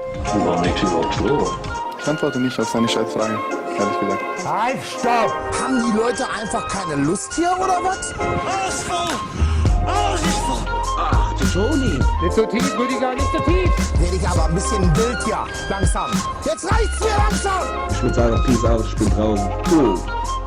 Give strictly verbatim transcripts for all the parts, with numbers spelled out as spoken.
Warum nicht überhaupt vor? Ich antworte nicht auf seine Scheißfragen, ehrlich gesagt. Halt, stopp! Haben die Leute einfach keine Lust hier, oder was? Ausfall! Ausfall! Ach, du Toni. Nicht so tief, Rüdiger, nicht so tief! Werde ich aber ein bisschen wild hier, langsam. Jetzt reicht's mir langsam! Ich würde sagen, peace out, ich bin draußen. Cool.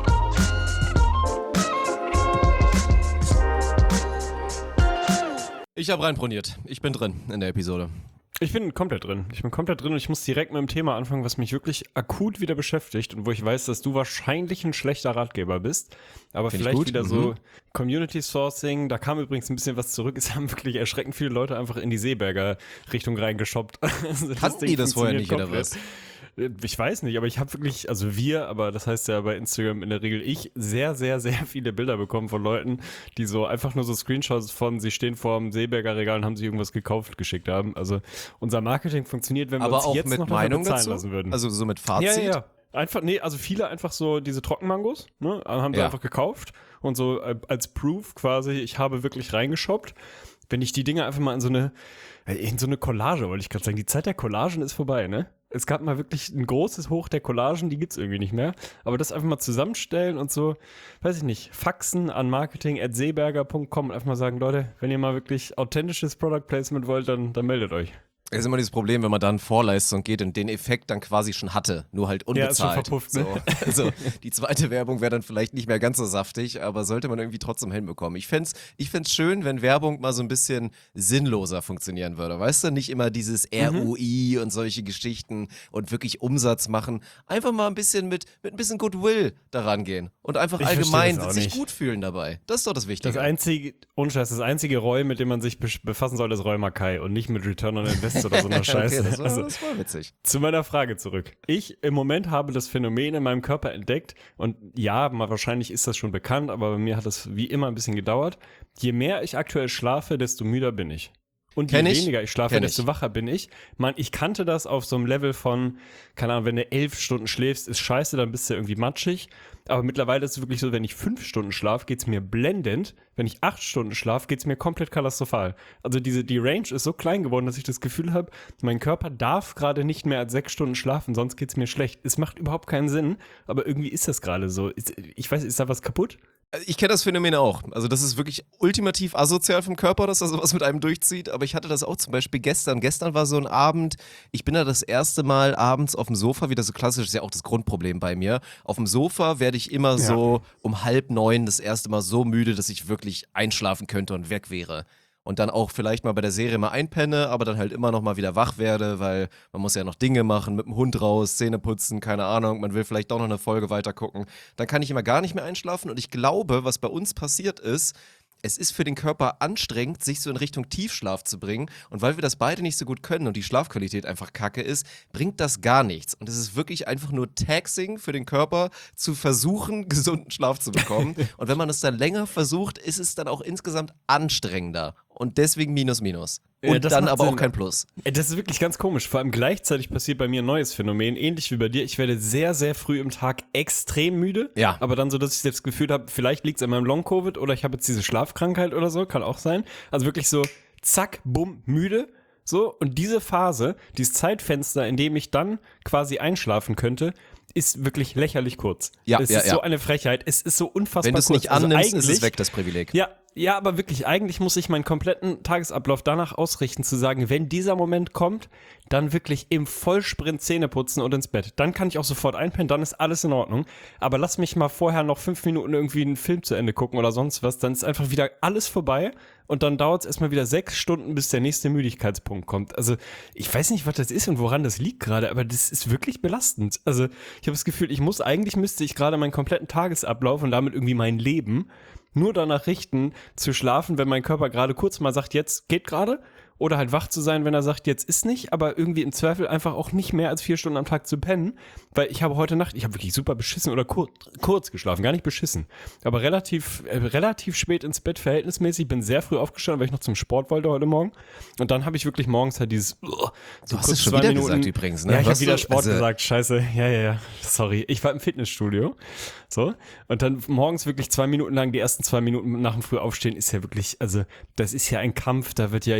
Ich habe reinproniert. Ich bin drin in der Episode. Ich bin komplett drin. Ich bin komplett drin und ich muss direkt mit dem Thema anfangen, was mich wirklich akut wieder beschäftigt und wo ich weiß, dass du wahrscheinlich ein schlechter Ratgeber bist. Aber Find ich vielleicht gut. wieder Mhm. so Community Sourcing. Da kam übrigens ein bisschen was zurück. Es haben wirklich erschreckend viele Leute einfach in die Seeberger Richtung reingeshoppt. Also Kannten Ding die das vorher nicht, funktioniert oder komplett. was? Ich weiß nicht, aber ich habe wirklich, also wir, aber das heißt ja bei Instagram in der Regel ich, sehr, sehr, sehr viele Bilder bekommen von Leuten, die so einfach nur so Screenshots von, sie stehen vor dem Seeberger Regal und haben sich irgendwas gekauft geschickt haben. Also unser Marketing funktioniert, wenn wir Aber uns auch jetzt mit noch dafür Meinung bezahlen dazu? lassen würden. Also so mit Fazit? Ja, ja, ja. Einfach, nee, also viele einfach so diese Trockenmangos, ne, haben sie Ja. einfach gekauft und so äh, als Proof quasi, ich habe wirklich reingeshoppt. Wenn ich die Dinge einfach mal in so eine, in so eine Collage, wollte ich gerade sagen, die Zeit der Collagen ist vorbei, ne? Es gab mal wirklich ein großes Hoch der Collagen, die gibt's irgendwie nicht mehr. Aber das einfach mal zusammenstellen und so, weiß ich nicht, faxen an marketing at seeberger punkt com und einfach mal sagen, Leute, wenn ihr mal wirklich authentisches Product Placement wollt, dann, dann meldet euch. Es ist immer dieses Problem, wenn man dann Vorleistung geht und den Effekt dann quasi schon hatte, nur halt Ja, ist schon unbezahlt. verpufft, ne? So. Also die zweite Werbung wäre dann vielleicht nicht mehr ganz so saftig, aber sollte man irgendwie trotzdem hinbekommen. Ich fänd's, ich fänd's schön, wenn Werbung mal so ein bisschen sinnloser funktionieren würde. Weißt du, nicht immer dieses R O I und solche Geschichten und wirklich Umsatz machen. Einfach mal ein bisschen mit, mit ein bisschen Goodwill daran gehen und einfach Ich allgemein verstehe das auch sich nicht. gut fühlen dabei. Das ist doch das Wichtige. Das einzige, ohne Scheiß, das einzige Roy, mit dem man sich besch- befassen soll, ist Roy Mackay und nicht mit Return on Invest oder so einer Scheiße. Okay, das war, Also, das war witzig. zu meiner Frage zurück. Ich im Moment habe das Phänomen in meinem Körper entdeckt und ja, mal wahrscheinlich ist das schon bekannt, aber bei mir hat das wie immer ein bisschen gedauert. Je mehr ich aktuell schlafe, desto müder bin ich. Und je Kenn ich. weniger ich schlafe, Kenn desto ich. wacher bin ich. Man, ich kannte das auf so einem Level von, keine Ahnung, wenn du elf Stunden schläfst, ist scheiße, dann bist du irgendwie matschig. Aber mittlerweile ist es wirklich so, wenn ich fünf Stunden schlafe, geht's mir blendend. Wenn ich acht Stunden schlafe, geht's mir komplett katastrophal. Also diese, die Range ist so klein geworden, dass ich das Gefühl habe, mein Körper darf gerade nicht mehr als sechs Stunden schlafen, sonst geht's mir schlecht. Es macht überhaupt keinen Sinn, aber irgendwie ist das gerade so. Ist, ich weiß, ist da was kaputt? Ich kenne das Phänomen auch. Also das ist wirklich ultimativ asozial vom Körper, dass da sowas mit einem durchzieht. Aber ich hatte das auch zum Beispiel gestern. Gestern war so ein Abend, ich bin da das erste Mal abends auf dem Sofa, wieder so klassisch, ist ja auch das Grundproblem bei mir. Auf dem Sofa werde ich immer so um halb neun das erste Mal so müde, dass ich wirklich einschlafen könnte und weg wäre. Und dann auch vielleicht mal bei der Serie mal einpenne, aber dann halt immer noch mal wieder wach werde, weil man muss ja noch Dinge machen, mit dem Hund raus, Zähne putzen, keine Ahnung, man will vielleicht doch noch eine Folge weiter gucken. Dann kann ich immer gar nicht mehr einschlafen und ich glaube, was bei uns passiert ist, es ist für den Körper anstrengend, sich so in Richtung Tiefschlaf zu bringen. Und weil wir das beide nicht so gut können und die Schlafqualität einfach kacke ist, bringt das gar nichts. Und es ist wirklich einfach nur Taxing für den Körper, zu versuchen, gesunden Schlaf zu bekommen. Und wenn man es dann länger versucht, ist es dann auch insgesamt anstrengender. Und deswegen Minus, Minus. Und Ja, das dann macht aber Sinn. auch kein Plus. Ey, das ist wirklich ganz komisch. Vor allem gleichzeitig passiert bei mir ein neues Phänomen, ähnlich wie bei dir. Ich werde sehr, sehr früh im Tag extrem müde. Ja. Aber dann so, dass ich das Gefühl habe, vielleicht liegt es an meinem Long-Covid oder ich habe jetzt diese Schlafkrankheit oder so, kann auch sein. Also wirklich so, zack, bumm, müde. So, und diese Phase, dieses Zeitfenster, in dem ich dann quasi einschlafen könnte, ist wirklich lächerlich kurz. Ja, es ja, ist ja. so eine Frechheit. Es ist so unfassbar Wenn du es kurz. nicht Also annimmst, ist es eigentlich- weg, das Privileg. Ja, ja, aber wirklich, eigentlich muss ich meinen kompletten Tagesablauf danach ausrichten, zu sagen, wenn dieser Moment kommt, dann wirklich im Vollsprint Zähne putzen und ins Bett. Dann kann ich auch sofort einpennen, dann ist alles in Ordnung. Aber lass mich mal vorher noch fünf Minuten irgendwie einen Film zu Ende gucken oder sonst was, dann ist einfach wieder alles vorbei und dann dauert es erstmal wieder sechs Stunden, bis der nächste Müdigkeitspunkt kommt. Also ich weiß nicht, was das ist und woran das liegt gerade, aber das ist wirklich belastend. Also ich habe das Gefühl, ich muss, eigentlich müsste ich gerade meinen kompletten Tagesablauf und damit irgendwie mein Leben nur danach richten, zu schlafen, wenn mein Körper gerade kurz mal sagt, jetzt geht gerade. Oder halt wach zu sein, wenn er sagt, jetzt ist nicht, aber irgendwie im Zweifel einfach auch nicht mehr als vier Stunden am Tag zu pennen, weil ich habe heute Nacht, ich habe wirklich super beschissen oder kur- kurz geschlafen, gar nicht beschissen, aber relativ äh, relativ spät ins Bett verhältnismäßig, bin sehr früh aufgestanden, weil ich noch zum Sport wollte heute Morgen und dann habe ich wirklich morgens halt dieses uh, so Du hast kurz es schon zwei wieder Minuten, gesagt übrigens, ne? Ja, ich habe Was wieder du- Sport also- gesagt, scheiße, ja, ja, ja, sorry, ich war im Fitnessstudio, so, und dann morgens wirklich zwei Minuten lang, die ersten zwei Minuten nach dem Frühaufstehen ist ja wirklich, also das ist ja ein Kampf, da wird ja jeder Gladiator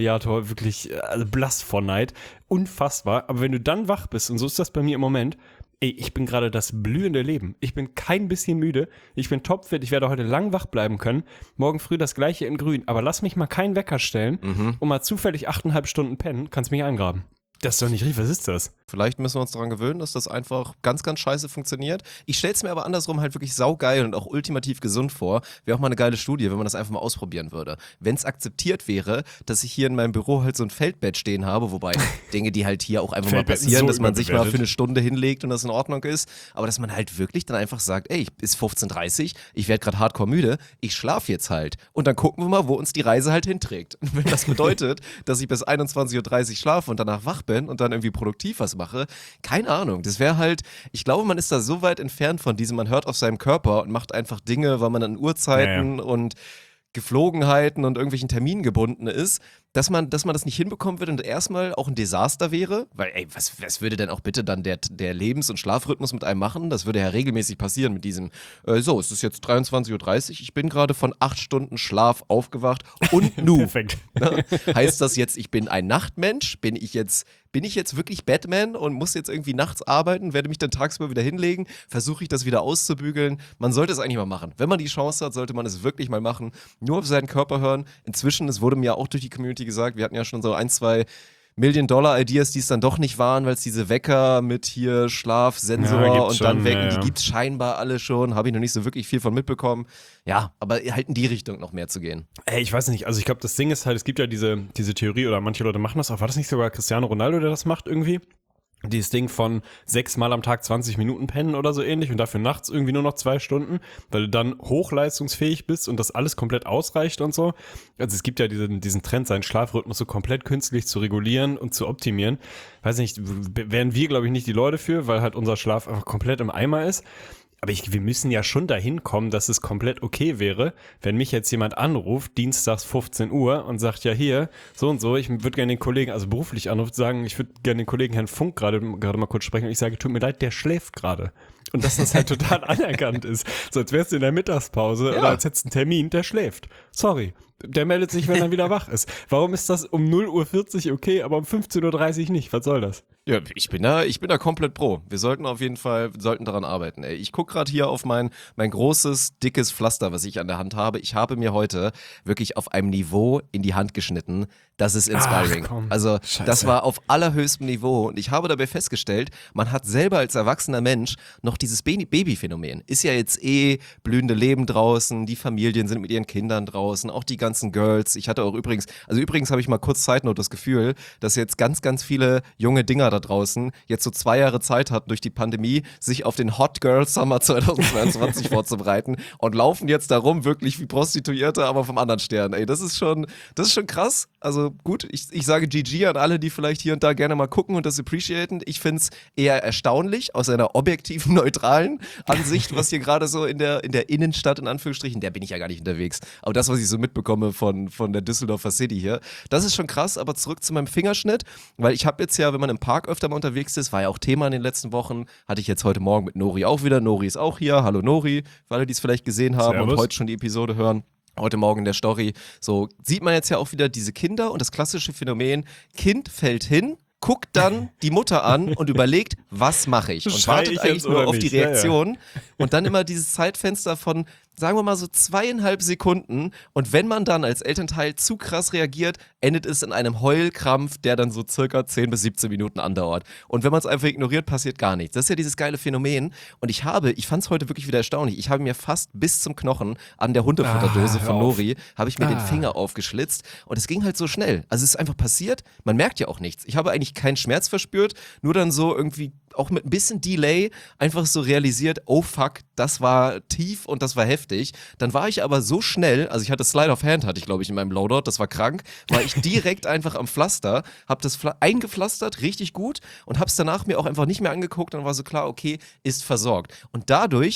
Radiator wirklich äh, also blass vor Neid. Unfassbar. Aber wenn du dann wach bist, und so ist das bei mir im Moment, ey, ich bin gerade das blühende Leben. Ich bin kein bisschen müde. Ich bin topfit. Ich werde heute lang wach bleiben können. Morgen früh das gleiche in grün. Aber lass mich mal keinen Wecker stellen Mhm. und mal zufällig achteinhalb Stunden pennen. Kannst mich eingraben. Das ist doch nicht richtig. Was ist das? Vielleicht müssen wir uns daran gewöhnen, dass das einfach ganz, ganz scheiße funktioniert. Ich stelle es mir aber andersrum halt wirklich saugeil und auch ultimativ gesund vor. Wäre auch mal eine geile Studie, wenn man das einfach mal ausprobieren würde. Wenn es akzeptiert wäre, dass ich hier in meinem Büro halt so ein Feldbett stehen habe, wobei Dinge, die halt hier auch einfach mal Feldbetten passieren, so dass man sich mal überbewertet. für eine Stunde hinlegt und das in Ordnung ist, aber dass man halt wirklich dann einfach sagt, ey, ist fünfzehn Uhr dreißig, ich werde gerade hardcore müde, ich schlafe jetzt halt und dann gucken wir mal, wo uns die Reise halt hinträgt. Und wenn das bedeutet, dass ich bis einundzwanzig Uhr dreißig schlafe und danach wach bin und dann irgendwie produktiv was mache, keine Ahnung, das wäre halt, ich glaube, man ist da so weit entfernt von diesem, man hört auf seinem Körper und macht einfach Dinge, weil man an Uhrzeiten Ja, ja. und Geflogenheiten und irgendwelchen Terminen gebunden ist, dass man, dass man das nicht hinbekommen wird und erstmal auch ein Desaster wäre, weil ey, was, was würde denn auch bitte dann der, der Lebens- und Schlafrhythmus mit einem machen? Das würde ja regelmäßig passieren mit diesem, äh, so, es ist jetzt dreiundzwanzig Uhr dreißig, ich bin gerade von acht Stunden Schlaf aufgewacht und nu. Perfekt. Ne? Heißt das jetzt, ich bin ein Nachtmensch? Bin ich jetzt, bin ich jetzt wirklich Batman und muss jetzt irgendwie nachts arbeiten, werde mich dann tagsüber wieder hinlegen, versuche ich das wieder auszubügeln? Man sollte es eigentlich mal machen. Wenn man die Chance hat, sollte man es wirklich mal machen. Nur auf seinen Körper hören. Inzwischen, es wurde mir ja auch durch die Community gesagt, wir hatten ja schon so ein, zwei Million-Dollar-Ideas, die es dann doch nicht waren, weil es diese Wecker mit hier Schlafsensor Ja, gibt's und dann schon, wecken, ja, ja. die gibt es scheinbar alle schon, habe ich noch nicht so wirklich viel von mitbekommen. Ja, aber halt in die Richtung noch mehr zu gehen. Ey, ich weiß nicht, also ich glaube, das Ding ist halt, es gibt ja diese, diese Theorie, oder manche Leute machen das auch, war das nicht sogar Cristiano Ronaldo, der das macht irgendwie? Dieses Ding von sechsmal am Tag zwanzig Minuten pennen oder so ähnlich und dafür nachts irgendwie nur noch zwei Stunden, weil du dann hochleistungsfähig bist und das alles komplett ausreicht und so. Also es gibt ja diesen, diesen Trend, seinen Schlafrhythmus so komplett künstlich zu regulieren und zu optimieren. Weiß nicht, w- wären wir, glaube ich, nicht die Leute für, weil halt unser Schlaf einfach komplett im Eimer ist. Aber ich, wir müssen ja schon dahin kommen, dass es komplett okay wäre, wenn mich jetzt jemand anruft, dienstags fünfzehn Uhr und sagt, ja hier, so und so, ich würde gerne den Kollegen, also beruflich anruft, sagen, ich würde gerne den Kollegen Herrn Funk gerade gerade mal kurz sprechen und ich sage, tut mir leid, der schläft gerade. Und dass das halt total anerkannt ist. So als wärst du in der Mittagspause Ja. oder als hättest du einen Termin, der schläft. Sorry. Der meldet sich, wenn er wieder wach ist. Warum ist das um null Uhr vierzig okay, aber um fünfzehn Uhr dreißig nicht? Was soll das? Ja, ich bin da, ich bin da komplett pro. Wir sollten auf jeden Fall, wir sollten daran arbeiten. Ey. Ich gucke gerade hier auf mein, mein großes, dickes Pflaster, was ich an der Hand habe. Ich habe mir heute wirklich auf einem Niveau in die Hand geschnitten. Das ist inspiring. Ach, komm. Also Scheiße. das war auf allerhöchstem Niveau und ich habe dabei festgestellt, man hat selber als erwachsener Mensch noch dieses Baby- Babyphänomen. Ist ja jetzt eh blühende Leben draußen, die Familien sind mit ihren Kindern draußen, auch die ganzen Girls. Ich hatte auch übrigens, also übrigens habe ich mal kurz Zeitnote das Gefühl, dass jetzt ganz, ganz viele junge Dinger da draußen jetzt so zwei Jahre Zeit hatten durch die Pandemie, sich auf den Hot Girl Summer zweitausendzweiundzwanzig vorzubereiten und laufen jetzt darum wirklich wie Prostituierte, aber vom anderen Stern. Ey, das ist schon, das ist schon krass. Also gut, ich, ich sage G G an alle, die vielleicht hier und da gerne mal gucken und das appreciaten. Ich finde es eher erstaunlich aus einer objektiven, neutralen Ansicht, was hier gerade so in der, in der Innenstadt, in Anführungsstrichen, der bin ich ja gar nicht unterwegs. Aber das, was ich so mitbekomme von, von der Düsseldorfer City hier, das ist schon krass. Aber zurück zu meinem Fingerschnitt, weil ich habe jetzt ja, wenn man im Park öfter mal unterwegs ist, war ja auch Thema in den letzten Wochen, hatte ich jetzt heute Morgen mit Nori auch wieder. Nori ist auch hier. Hallo Nori, für alle, die es vielleicht gesehen haben Servus. und heute schon die Episode hören. Heute Morgen in der Story. So sieht man jetzt ja auch wieder diese Kinder und das klassische Phänomen, Kind fällt hin, guckt dann die Mutter an und überlegt, was mache ich? Und Schrei wartet ich eigentlich jetzt nur oder auf die nicht? Ja, ja. Reaktion. Und dann immer dieses Zeitfenster von, sagen wir mal so zweieinhalb Sekunden. Und wenn man dann als Elternteil zu krass reagiert, endet es in einem Heulkrampf, der dann so circa zehn bis siebzehn Minuten andauert. Und wenn man es einfach ignoriert, passiert gar nichts. Das ist ja dieses geile Phänomen. Und ich habe, ich fand es heute wirklich wieder erstaunlich, ich habe mir fast bis zum Knochen an der Hundefutterdose Ah, hör von auf. Nori, habe ich mir den Ah. Finger aufgeschlitzt. Und es ging halt so schnell. Also es ist einfach passiert, man merkt ja auch nichts. Ich habe eigentlich keinen Schmerz verspürt, nur dann so irgendwie auch mit ein bisschen Delay einfach so realisiert, oh fuck, das war tief und das war heftig. Dann war ich aber so schnell, also ich hatte Slide of Hand, hatte ich glaube ich in meinem Loadout, das war krank, war ich direkt einfach am Pflaster, hab das Pfla- eingepflastert, richtig gut und hab's danach mir auch einfach nicht mehr angeguckt und war so klar, okay, ist versorgt. Und dadurch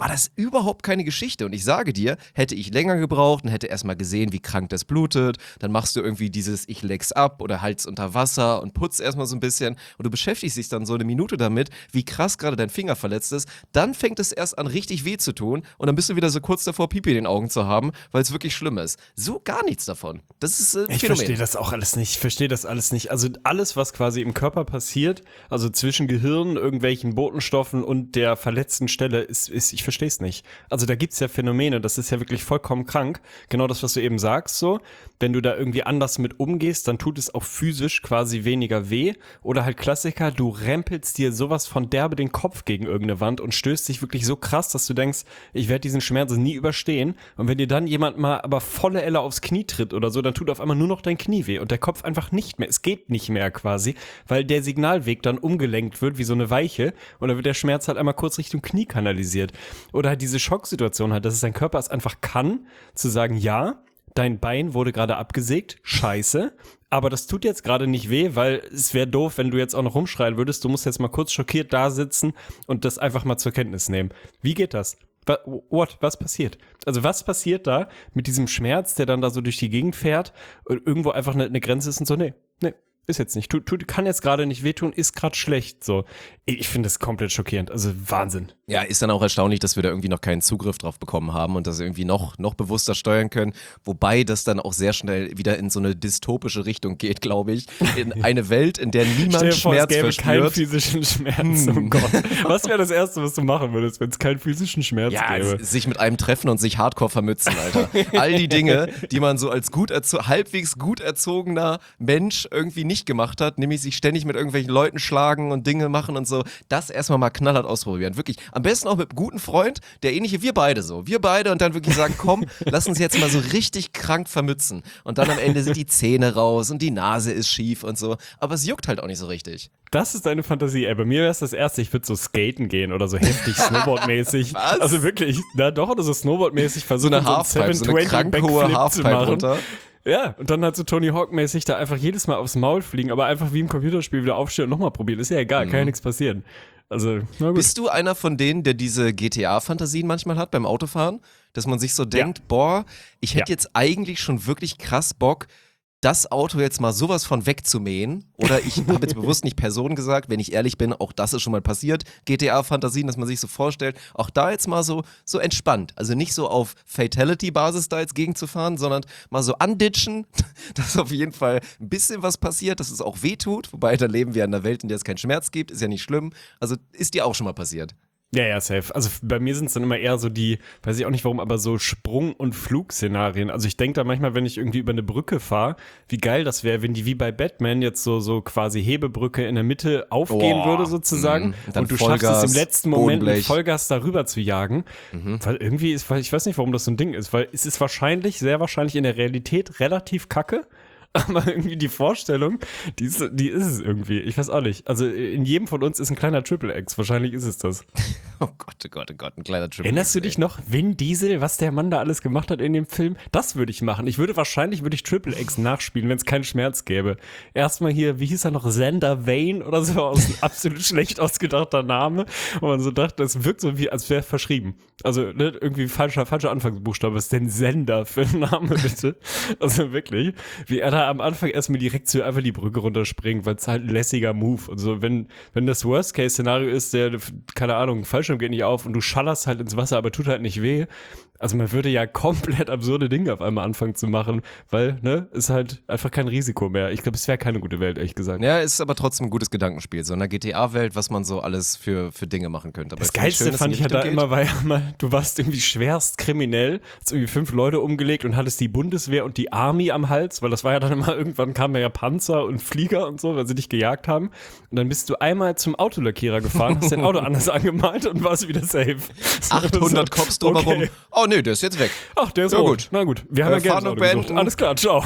war das überhaupt keine Geschichte. Und ich sage dir, hätte ich länger gebraucht und hätte erstmal gesehen, wie krank das blutet, dann machst du irgendwie dieses ich leg's ab oder halt's unter Wasser und putz erstmal so ein bisschen und du beschäftigst dich dann so eine Minute damit, wie krass gerade dein Finger verletzt ist, dann fängt es erst an richtig weh zu tun und dann bist du wieder so kurz davor, Pipi in den Augen zu haben, weil es wirklich schlimm ist. So gar nichts davon. Das ist äh, ein Ich Phänomen. verstehe das auch alles nicht. Ich verstehe das alles nicht. Also alles, was quasi im Körper passiert, also zwischen Gehirn, irgendwelchen Botenstoffen und der verletzten Stelle, ist, ist ich verstehe es nicht. Also da gibt es ja Phänomene, das ist ja wirklich vollkommen krank. Genau das, was du eben sagst, so. Wenn du da irgendwie anders mit umgehst, dann tut es auch physisch quasi weniger weh. Oder halt Klassiker, du rempelst dir sowas von derbe den Kopf gegen irgendeine Wand und stößt dich wirklich so krass, dass du denkst, ich werde diesen Schmerz nie überstehen. Und wenn dir dann jemand mal aber volle Elle aufs Knie tritt oder so, dann tut auf einmal nur noch dein Knie weh und der Kopf einfach nicht mehr. Es geht nicht mehr quasi, weil der Signalweg dann umgelenkt wird wie so eine Weiche und dann wird der Schmerz halt einmal kurz Richtung Knie kanalisiert. Oder halt diese Schocksituation halt, dass es dein Körper es einfach kann, zu sagen, ja, dein Bein wurde gerade abgesägt, scheiße, aber das tut jetzt gerade nicht weh, weil es wäre doof, wenn du jetzt auch noch rumschreien würdest. Du musst jetzt mal kurz schockiert da sitzen und das einfach mal zur Kenntnis nehmen. Wie geht das? What? Was passiert? Also was passiert da mit diesem Schmerz, der dann da so durch die Gegend fährt und irgendwo einfach eine, eine Grenze ist und so, nee, nee. Ist jetzt nicht. Tut, tut, kann jetzt gerade nicht wehtun, ist gerade schlecht. So. Ich finde das komplett schockierend. Also Wahnsinn. Ja, ist dann auch erstaunlich, dass wir da irgendwie noch keinen Zugriff drauf bekommen haben und das irgendwie noch, noch bewusster steuern können. Wobei das dann auch sehr schnell wieder in so eine dystopische Richtung geht, glaube ich. In eine Welt, in der niemand Stell dir vor, Schmerz es gäbe verspürt. keinen physischen Schmerz. Hm. Oh Gott. Was wäre das Erste, was du machen würdest, wenn es keinen physischen Schmerz Ja, gäbe? s- sich mit einem treffen und sich hardcore vermützen, Alter. All die Dinge, die man so als gut erzo- halbwegs gut erzogener Mensch irgendwie nicht gemacht hat, nämlich sich ständig mit irgendwelchen Leuten schlagen und Dinge machen und so, das erstmal mal knallhart ausprobieren. Wirklich, am besten auch mit einem guten Freund, der ähnlich wie wir beide so. Wir beide und dann wirklich sagen, komm, lass uns jetzt mal so richtig krank vermützen. Und dann am Ende sind die Zähne raus und die Nase ist schief und so. Aber es juckt halt auch nicht so richtig. Das ist deine Fantasie. Ey, bei mir wäre es das Erste, ich würde so skaten gehen oder so heftig Snowboard-mäßig. Was? Also wirklich, na doch, oder so Snowboard-mäßig So versuchen, eine so einen Halfpipe, so eine seven twenty krank hohe Backflip zu Halfpipe machen. runter. Ja, und dann halt so Tony Hawk-mäßig da einfach jedes Mal aufs Maul fliegen, aber einfach wie im Computerspiel wieder aufstehen und nochmal probieren. Ist ja egal, kann ja nichts passieren. Also, na gut. Bist du einer von denen, der diese G T A-Fantasien manchmal hat beim Autofahren? Dass man sich so denkt, boah, ich hätte Ja. jetzt eigentlich schon wirklich krass Bock, das Auto jetzt mal sowas von wegzumähen. Oder ich habe jetzt bewusst nicht Person gesagt, wenn ich ehrlich bin, auch das ist schon mal passiert. G T A-Fantasien, dass man sich so vorstellt, auch da jetzt mal so, so entspannt. Also nicht so auf Fatality-Basis da jetzt gegenzufahren, sondern mal so anditschen, dass auf jeden Fall ein bisschen was passiert, dass es auch wehtut. Wobei, da leben wir in einer Welt, in der es keinen Schmerz gibt, ist ja nicht schlimm. Also ist dir auch schon mal passiert. Ja, ja, safe. Also bei mir sind es dann immer eher so die, weiß ich auch nicht warum, aber so Sprung- und Flugszenarien. Also ich denke da manchmal, wenn ich irgendwie über eine Brücke fahre, wie geil das wäre, wenn die wie bei Batman jetzt so, so quasi Hebebrücke in der Mitte aufgehen Boah. würde sozusagen. Mhm. Und dann Und du Vollgas, schaffst es im letzten Moment mit Bodenblech. Vollgas darüber zu jagen. Weil irgendwie ist, weil ich weiß nicht, warum das so ein Ding ist, weil es ist wahrscheinlich, sehr wahrscheinlich in der Realität relativ kacke. Aber irgendwie die Vorstellung, die ist, die ist es irgendwie. Ich weiß auch nicht. Also in jedem von uns ist ein kleiner Triple X. Wahrscheinlich ist es das. Oh Gott, oh Gott, oh Gott, ein kleiner Triple. Erinnerst du dich noch, Vin Diesel, was der Mann da alles gemacht hat in dem Film? Das würde ich machen. Ich würde wahrscheinlich, würde ich Triple X nachspielen, wenn es keinen Schmerz gäbe. Erstmal hier, wie hieß er noch, Xander Vane oder so, aus ein absolut schlecht ausgedachter Name. Und man so dachte, das wirkt so wie, als wäre verschrieben. Also ne, irgendwie falscher, falscher Anfangsbuchstabe. Was ist denn Sender für ein Name, bitte? Also wirklich, wie er da am Anfang erstmal direkt so einfach die Brücke runterspringt, weil es halt ein lässiger Move. Und so, wenn, wenn das Worst-Case-Szenario ist, der, keine Ahnung, Fallschirm geht nicht auf und du schallerst halt ins Wasser, aber tut halt nicht weh. Also man würde ja komplett absurde Dinge auf einmal anfangen zu machen, weil, ne, ist halt einfach kein Risiko mehr. Ich glaube, es wäre keine gute Welt, ehrlich gesagt. Ja, ist aber trotzdem ein gutes Gedankenspiel. So in einer G T A-Welt, was man so alles für, für Dinge machen könnte. Aber Das ich finde es Geilste schön, dass fand es ich in ja die da Richtung immer, war ja mal, du warst irgendwie schwerst kriminell, hast irgendwie fünf Leute umgelegt und hattest die Bundeswehr und die Army am Hals, weil das war ja dann immer, irgendwann kamen ja Panzer und Flieger und so, weil sie dich gejagt haben. Und dann bist du einmal zum Autolackierer gefahren, hast dein Auto anders angemalt und warst wieder safe. achthundert Cops drumherum. Okay. Oh nee, der ist jetzt weg. Ach, der ist Ja, rot. gut. Na gut, wir haben Äh, ja Geld Fahndung gesucht. beenden. Alles klar, ciao.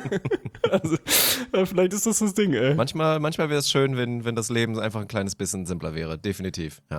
Also, äh, vielleicht ist das das Ding, ey. Manchmal, manchmal wäre es schön, wenn, wenn das Leben einfach ein kleines bisschen simpler wäre. Definitiv, ja.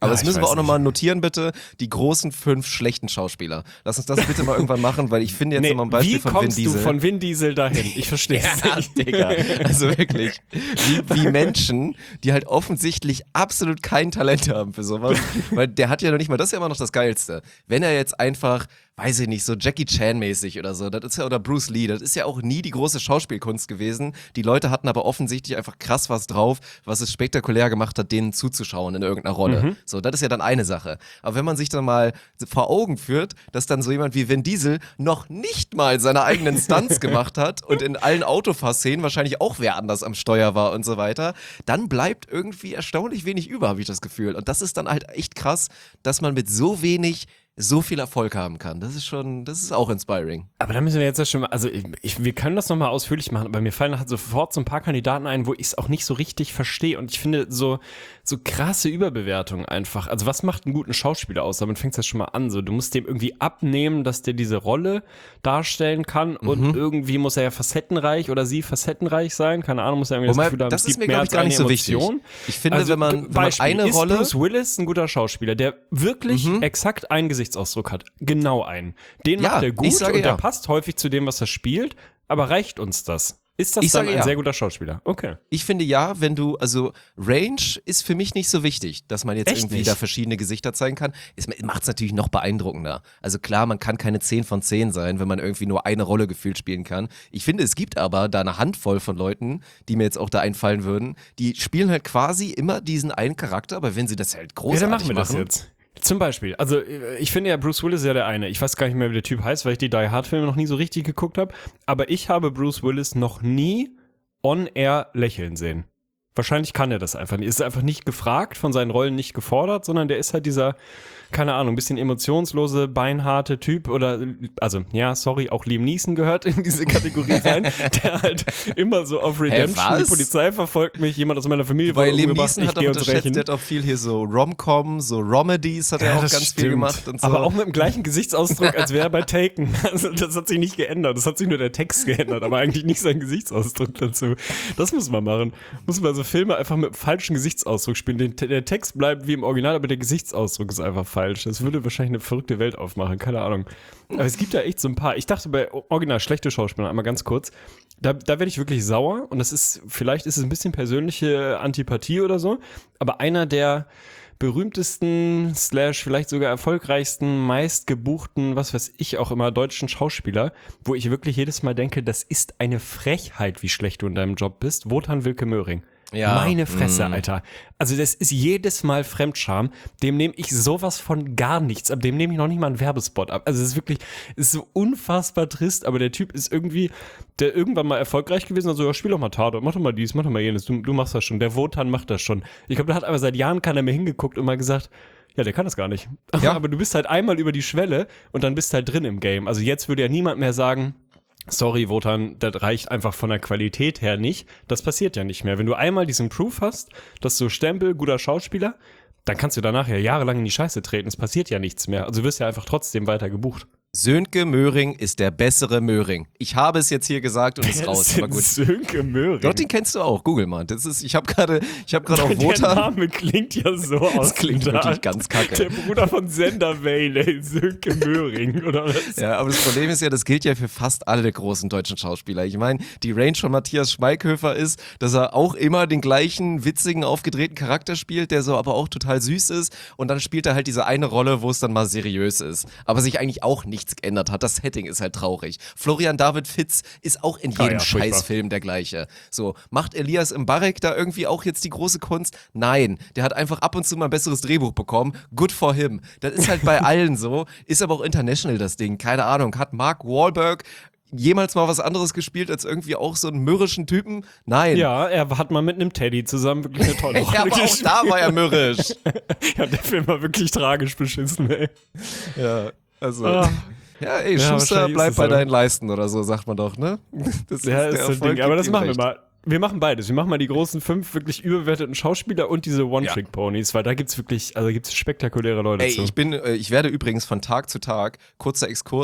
Aber Ah, das ich müssen wir weiß auch nochmal notieren, bitte. Die großen fünf schlechten Schauspieler. Lass uns das bitte mal irgendwann machen, weil ich finde jetzt Nee, mal ein Beispiel wie von Vin kommst Diesel. du von Vin Diesel dahin? Ich verstehe es Ja, nicht. Digga. Also wirklich. Wie, wie Menschen, die halt offensichtlich absolut kein Talent haben für sowas. Weil der hat ja noch nicht mal, das ist ja immer noch das Geilste. Wenn er jetzt einfach, weiß ich nicht, so Jackie Chan-mäßig oder so, das ist ja, oder Bruce Lee, das ist ja auch nie die große Schauspielkunst gewesen. Die Leute hatten aber offensichtlich einfach krass was drauf, was es spektakulär gemacht hat, denen zuzuschauen in irgendeiner Rolle. Mhm. So, das ist ja dann eine Sache. Aber wenn man sich dann mal vor Augen führt, dass dann so jemand wie Vin Diesel noch nicht mal seine eigenen Stunts gemacht hat und in allen Autofahrszenen wahrscheinlich auch wer anders am Steuer war und so weiter, dann bleibt irgendwie erstaunlich wenig über, habe ich das Gefühl. Und das ist dann halt echt krass, dass man mit so wenig so viel Erfolg haben kann. Das ist schon, das ist auch inspiring. Aber da müssen wir jetzt ja schon mal, also ich, ich, wir können das nochmal ausführlich machen, aber mir fallen halt sofort so ein paar Kandidaten ein, wo ich es auch nicht so richtig verstehe und ich finde so, so krasse Überbewertung einfach. Also was macht einen guten Schauspieler aus? Damit fängt es ja schon mal an. So, du musst dem irgendwie abnehmen, dass der diese Rolle darstellen kann und Mhm. irgendwie muss er ja facettenreich oder sie facettenreich sein. Keine Ahnung, muss er irgendwie Wobei, das Gefühl haben, das es ist gibt mir, mehr glaub ich, als gar eine nicht so wichtig. Emotion. Ich finde, Also, wenn man, wenn man Beispiel, eine ist Rolle... Bruce Willis ein guter Schauspieler, der wirklich exakt einen Gesichtsausdruck hat. Genau einen. Den Ja, macht er gut ich sage und der ja. passt häufig zu dem, was er spielt. Aber reicht uns das? Ist das Ich dann sage ein ja. sehr guter Schauspieler? Okay. Ich finde ja, wenn du, also Range ist für mich nicht so wichtig, dass man jetzt Echt irgendwie nicht? da verschiedene Gesichter zeigen kann. Es macht es natürlich noch beeindruckender. Also klar, man kann keine zehn von zehn sein, wenn man irgendwie nur eine Rolle gefühlt spielen kann. Ich finde, es gibt aber da eine Handvoll von Leuten, die mir jetzt auch da einfallen würden, die spielen halt quasi immer diesen einen Charakter, aber wenn sie das halt Ja, großartig dann machen wir das machen, jetzt. Zum Beispiel, also ich finde ja, Bruce Willis ist ja der eine. Ich weiß gar nicht mehr, wie der Typ heißt, weil ich die Die Hard Filme noch nie so richtig geguckt habe. Aber ich habe Bruce Willis noch nie on-air lächeln sehen. Wahrscheinlich kann er das einfach nicht. Ist einfach nicht gefragt, von seinen Rollen nicht gefordert, sondern der ist halt dieser, keine Ahnung, ein bisschen emotionslose, beinharte Typ oder, also ja, sorry, auch Liam Neeson gehört in diese Kategorie rein, der halt immer so auf Redemption, was? die Polizei verfolgt mich, jemand aus meiner Familie weil wurde Liam umgebracht, Neeson ich hat gehe auch uns unterschätzt, rächen. der hat auch viel hier so Rom-Com, so Romedies hat er Ja, auch das ganz viel stimmt. gemacht und so. Aber auch mit dem gleichen Gesichtsausdruck, als wäre er bei Taken. Also das hat sich nicht geändert. Das hat sich nur der Text geändert, aber eigentlich nicht sein Gesichtsausdruck dazu. Das muss man machen. Muss man so Filme einfach mit dem falschen Gesichtsausdruck spielen. Den, der Text bleibt wie im Original, aber der Gesichtsausdruck ist einfach falsch. Das würde wahrscheinlich eine verrückte Welt aufmachen. Keine Ahnung. Aber es gibt ja echt so ein paar. Ich dachte bei Original schlechte Schauspieler, einmal ganz kurz, da, da werde ich wirklich sauer und das ist, vielleicht ist es ein bisschen persönliche Antipathie oder so, aber einer der berühmtesten, slash vielleicht sogar erfolgreichsten, meistgebuchten, was weiß ich auch immer, deutschen Schauspieler, wo ich wirklich jedes Mal denke, das ist eine Frechheit, wie schlecht du in deinem Job bist, Wotan Wilke Möhring. Ja. Meine Fresse, Mm. Alter. Also das ist jedes Mal Fremdscham. Dem nehme ich sowas von gar nichts ab. Dem nehme ich noch nicht mal einen Werbespot ab. Also es ist wirklich, es ist so unfassbar trist, aber der Typ ist irgendwie, der irgendwann mal erfolgreich gewesen, also ja, spiel doch mal Tatort, mach doch mal dies, mach doch mal jenes, du, du machst das schon. Der Wotan macht das schon. Ich glaube, da hat aber seit Jahren keiner mehr hingeguckt und mal gesagt, ja, der kann das gar nicht. Ja. Aber du bist halt einmal über die Schwelle und dann bist halt drin im Game. Also jetzt würde ja niemand mehr sagen, sorry, Wotan, das reicht einfach von der Qualität her nicht. Das passiert ja nicht mehr. Wenn du einmal diesen Proof hast, dass du Stempel, guter Schauspieler, dann kannst du danach ja jahrelang in die Scheiße treten. Es passiert ja nichts mehr. Also du wirst ja einfach trotzdem weiter gebucht. Sönke Möhring ist der bessere Möhring. Ich habe es jetzt hier gesagt und es ist raus, aber gut. Sönke Möhring. Doch, den kennst du auch. Google mal. Das ist, ich habe gerade, ich habe gerade auch Der Wotan. Name klingt ja so aus. Das klingt wirklich ganz kacke. Der Bruder von Sender Vale, Sönke Möhring, oder was? Ja, aber das Problem ist ja, das gilt ja für fast alle großen deutschen Schauspieler. Ich meine, die Range von Matthias Schweighöfer ist, dass er auch immer den gleichen witzigen, aufgedrehten Charakter spielt, der so aber auch total süß ist. Und dann spielt er halt diese eine Rolle, wo es dann mal seriös ist. Aber sich eigentlich auch nichts geändert hat. Das Setting ist halt traurig. Florian David Fitz ist auch in jedem Ah ja, furchtbar. Scheißfilm der gleiche. So, macht Elias Mbarek da irgendwie auch jetzt die große Kunst? Nein, der hat einfach ab und zu mal ein besseres Drehbuch bekommen. Good for him. Das ist halt bei allen so. Ist aber auch international das Ding. Keine Ahnung. Hat Mark Wahlberg jemals mal was anderes gespielt als irgendwie auch so einen mürrischen Typen? Nein. Ja, er hat mal mit einem Teddy zusammen wirklich eine tolle Rolle Ja, aber auch gespielt. da war er mürrisch. Ja, der Film war wirklich tragisch beschissen, ey. Ja, also. Ah. Ja, ey, Ja, Schuster, wahrscheinlich bleib ist bei es so. deinen Leisten oder so, sagt man doch, ne? Das Ja, der ist das Erfolg Ding. Aber gibt das ihm machen recht. wir mal. Wir machen beides. Wir machen mal die großen fünf wirklich überbewerteten Schauspieler und diese One-Trick-Ponys, weil da gibt's wirklich, also gibt's spektakuläre Leute Ey, zu. ich bin, äh, ich werde übrigens von Tag zu Tag, kurzer Exkurs,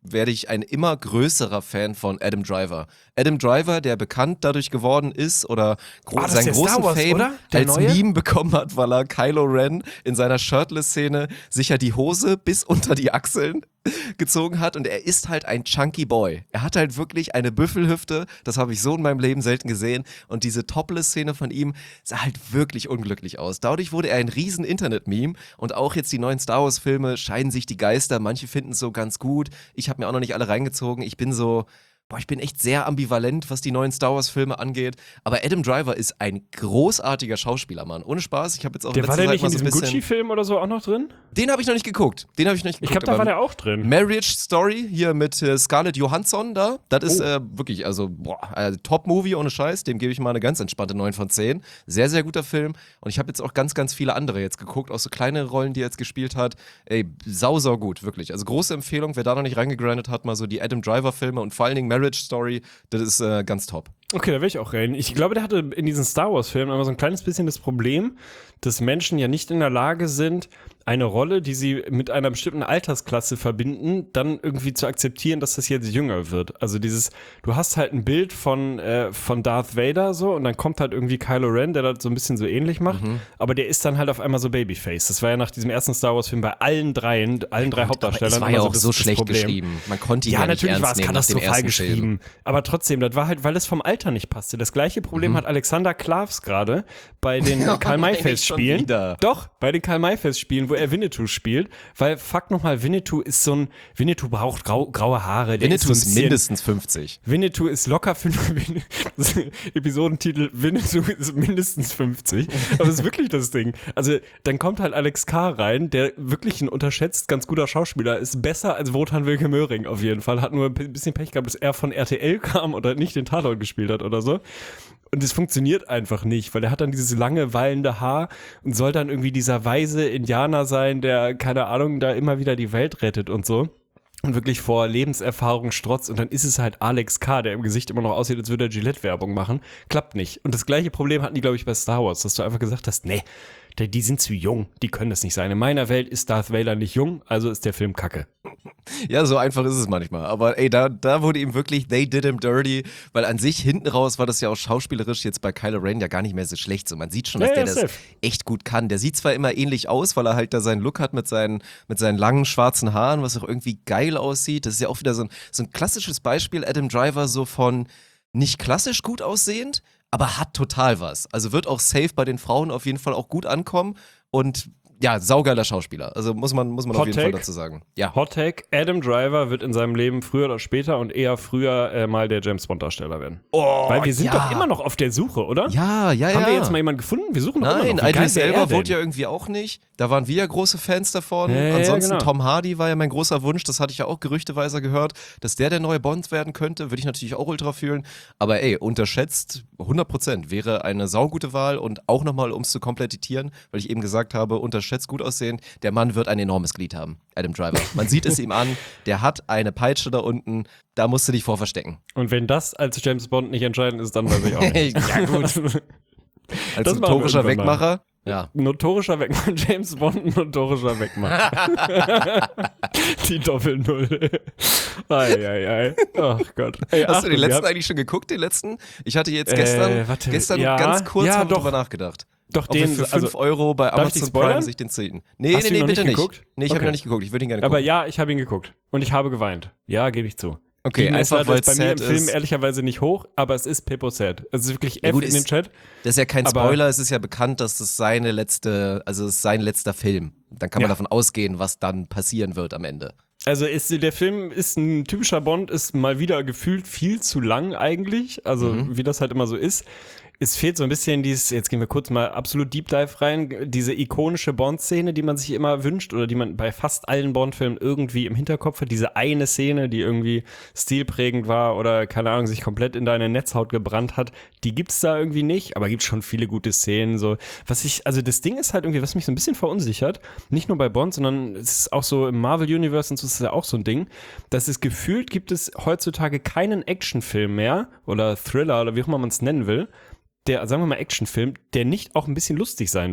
werde ich ein immer größerer Fan von Adam Driver. Adam Driver, der bekannt dadurch geworden ist oder gro- Ah, das ist seinen der großen Star Wars, Fame oder? Der als neue? Meme bekommen hat, weil er Kylo Ren in seiner Shirtless-Szene sicher die Hose bis unter die Achseln gezogen hat und er ist halt ein chunky Boy. Er hat halt wirklich eine Büffelhüfte, das habe ich so in meinem Leben selten gesehen und diese Topless-Szene von ihm sah halt wirklich unglücklich aus. Dadurch wurde er ein riesen Internet-Meme und auch jetzt die neuen Star Wars-Filme scheiden sich die Geister, manche finden es so ganz gut, ich habe mir auch noch nicht alle reingezogen, ich bin so... Boah, ich bin echt sehr ambivalent, was die neuen Star Wars-Filme angeht. Aber Adam Driver ist ein großartiger Schauspieler, Mann. Ohne Spaß. Ich habe jetzt auch Der in war letzter der Zeit nicht mal in so ein diesem bisschen... Gucci-Film oder so auch noch drin? Den habe ich noch nicht geguckt. Den habe ich noch nicht Ich geguckt. glaube, da war aber der auch drin. Marriage Story hier mit äh, Scarlett Johansson da. Das ist Oh. äh, wirklich, also, boah, äh, Top-Movie ohne Scheiß. Dem gebe ich mal eine ganz entspannte neun von zehn. Sehr, sehr guter Film. Und ich habe jetzt auch ganz, ganz viele andere jetzt geguckt, auch so kleine Rollen, die er jetzt gespielt hat. Ey, sau, sau gut, wirklich. Also große Empfehlung, wer da noch nicht reingegrindet hat, mal so die Adam Driver-Filme und vor allen Dingen Marriage Story, das ist äh, ganz top. Okay, da will ich auch rein. Ich glaube, der hatte in diesen Star Wars-Filmen immer so ein kleines bisschen das Problem, dass Menschen ja nicht in der Lage sind, eine Rolle, die sie mit einer bestimmten Altersklasse verbinden, dann irgendwie zu akzeptieren, dass das jetzt jünger wird. Also dieses, du hast halt ein Bild von, äh, von Darth Vader so und dann kommt halt irgendwie Kylo Ren, der das so ein bisschen so ähnlich macht, Mhm. aber der ist dann halt auf einmal so Babyface. Das war ja nach diesem ersten Star Wars-Film bei allen dreien, allen drei Hauptdarstellern. Aber es war ja immer auch das, so das schlecht Problem. geschrieben. Man konnte ihn ja, Ja, nicht natürlich ernst war es nehmen nach dem katastrophal ersten Film. geschrieben. Aber trotzdem, das war halt, weil es vom Alter nicht passte. Das gleiche Problem Mhm. hat Alexander Klavs gerade bei den Oh, Karl nein, May-Fest-Spielen. schon wieder. Doch, bei den Karl May-Fest-Spielen, wo er Winnetou spielt. Weil, fuck nochmal, Winnetou ist so ein, Winnetou braucht grau, graue Haare. Der Winnetou so ein ist bisschen- mindestens fünfzig. Winnetou ist locker fünf. Das ist Episodentitel Winnetou ist mindestens fünfzig. Aber das ist wirklich das Ding. Also, dann kommt halt Alex K. rein, der wirklich ein unterschätzt ganz guter Schauspieler ist. Besser als Wotan Wilke Möhring auf jeden Fall. Hat nur ein bisschen Pech gehabt, dass er von R T L kam oder nicht den Tatort gespielt hat oder so. Und es funktioniert einfach nicht, weil er hat dann dieses lange, wallende Haar und soll dann irgendwie dieser weise Indianer sein, der, keine Ahnung, da immer wieder die Welt rettet und so. Und wirklich vor Lebenserfahrung strotzt und dann ist es halt Alex K., der im Gesicht immer noch aussieht, als würde er Gillette-Werbung machen. Klappt nicht. Und das gleiche Problem hatten die, glaube ich, bei Star Wars, dass du einfach gesagt hast, nee, die, die sind zu jung, die können das nicht sein. In meiner Welt ist Darth Vader nicht jung, also ist der Film kacke. Ja, so einfach ist es manchmal. Aber ey, da, da wurde ihm wirklich, they did him dirty, weil an sich hinten raus war das ja auch schauspielerisch jetzt bei Kylo Ren ja gar nicht mehr so schlecht. So, man sieht schon, dass Ja, der ja, das safe. echt gut kann. Der sieht zwar immer ähnlich aus, weil er halt da seinen Look hat mit seinen, mit seinen langen schwarzen Haaren, was auch irgendwie geil aussieht. Das ist ja auch wieder so ein, so ein klassisches Beispiel, Adam Driver, so von nicht klassisch gut aussehend, aber hat total was. Also wird auch safe bei den Frauen auf jeden Fall auch gut ankommen und ja, saugeiler Schauspieler. Also muss man, muss man auf Hot jeden Take? Fall dazu sagen. Ja. Hot Take, Adam Driver wird in seinem Leben früher oder später und eher früher äh, mal der James Bond-Darsteller werden. Oh, Weil wir sind ja. doch immer noch auf der Suche, oder? Ja, ja, ja. Haben wir jetzt mal jemanden gefunden? Wir suchen doch Nein, immer noch. Wie geil Idris wär er Elba denn? wurde ja irgendwie auch nicht. Da waren wir ja große Fans davon. Ja, ja, Ansonsten genau. Tom Hardy war ja mein großer Wunsch. Das hatte ich ja auch gerüchteweise gehört, dass der der neue Bond werden könnte. Würde ich natürlich auch ultra fühlen. Aber ey, unterschätzt hundert Prozent wäre eine saugute Wahl. Und auch nochmal, um es zu komplettieren, weil ich eben gesagt habe, unterschätzt gut aussehend. Der Mann wird ein enormes Glied haben, Adam Driver. Man sieht es ihm an. Der hat eine Peitsche da unten. Da musst du dich vor verstecken. Und wenn das als James Bond nicht entscheidend ist, dann weiß ich auch nicht. Ja, gut. Als Das machen wir notorischer irgendwann mal. Wegmacher. Ja. Notorischer Wegmacher, James Bond, notorischer Wegmacher. Die Doppel-Null. Eieiei. Ach Gott. Ey, Hast Achtung, du den wir letzten haben- eigentlich schon geguckt, den letzten? Ich hatte jetzt Äh, gestern, warte, gestern ja, ganz kurz ja, mal doch. drüber nachgedacht. Doch, Ob wir den, für fünf also, Euro bei darf ich Amazon dich spoilern? Prime sich den ziehen. Nee, Hast nee, du ihn nee, noch bitte nicht nicht. geguckt? Nee, ich habe Okay. ihn noch nicht geguckt. Ich würde ihn gerne aber gucken. ja, ich habe ihn geguckt. Und ich habe geweint. Ja, gebe ich zu. Okay, Ging einfach, jetzt weil leider es bei mir im sad Film ist. ehrlicherweise nicht hoch, aber es ist Pippo sad. Es ist wirklich Ja, F gut, in ist- den Chat. Das ist ja kein Aber- Spoiler, es ist ja bekannt, dass das seine letzte, also es ist sein letzter Film. Dann kann man Ja. davon ausgehen, was dann passieren wird am Ende. Also ist, der Film ist ein typischer Bond, ist mal wieder gefühlt viel zu lang eigentlich, also Mhm. wie das halt immer so ist. Es fehlt so ein bisschen dieses, jetzt gehen wir kurz mal absolut Deep Dive rein, diese ikonische Bond-Szene, die man sich immer wünscht oder die man bei fast allen Bond-Filmen irgendwie im Hinterkopf hat. Diese eine Szene, die irgendwie stilprägend war oder, keine Ahnung, sich komplett in deine Netzhaut gebrannt hat, die gibt's da irgendwie nicht, aber gibt schon viele gute Szenen. So, was ich, also das Ding ist halt irgendwie, was mich so ein bisschen verunsichert, nicht nur bei Bond, sondern es ist auch so im Marvel-Universe und so ist es ja auch so ein Ding, dass es gefühlt gibt es heutzutage keinen Actionfilm mehr oder Thriller oder wie auch immer man es nennen will, der, sagen wir mal Actionfilm, der nicht auch ein bisschen lustig sein will.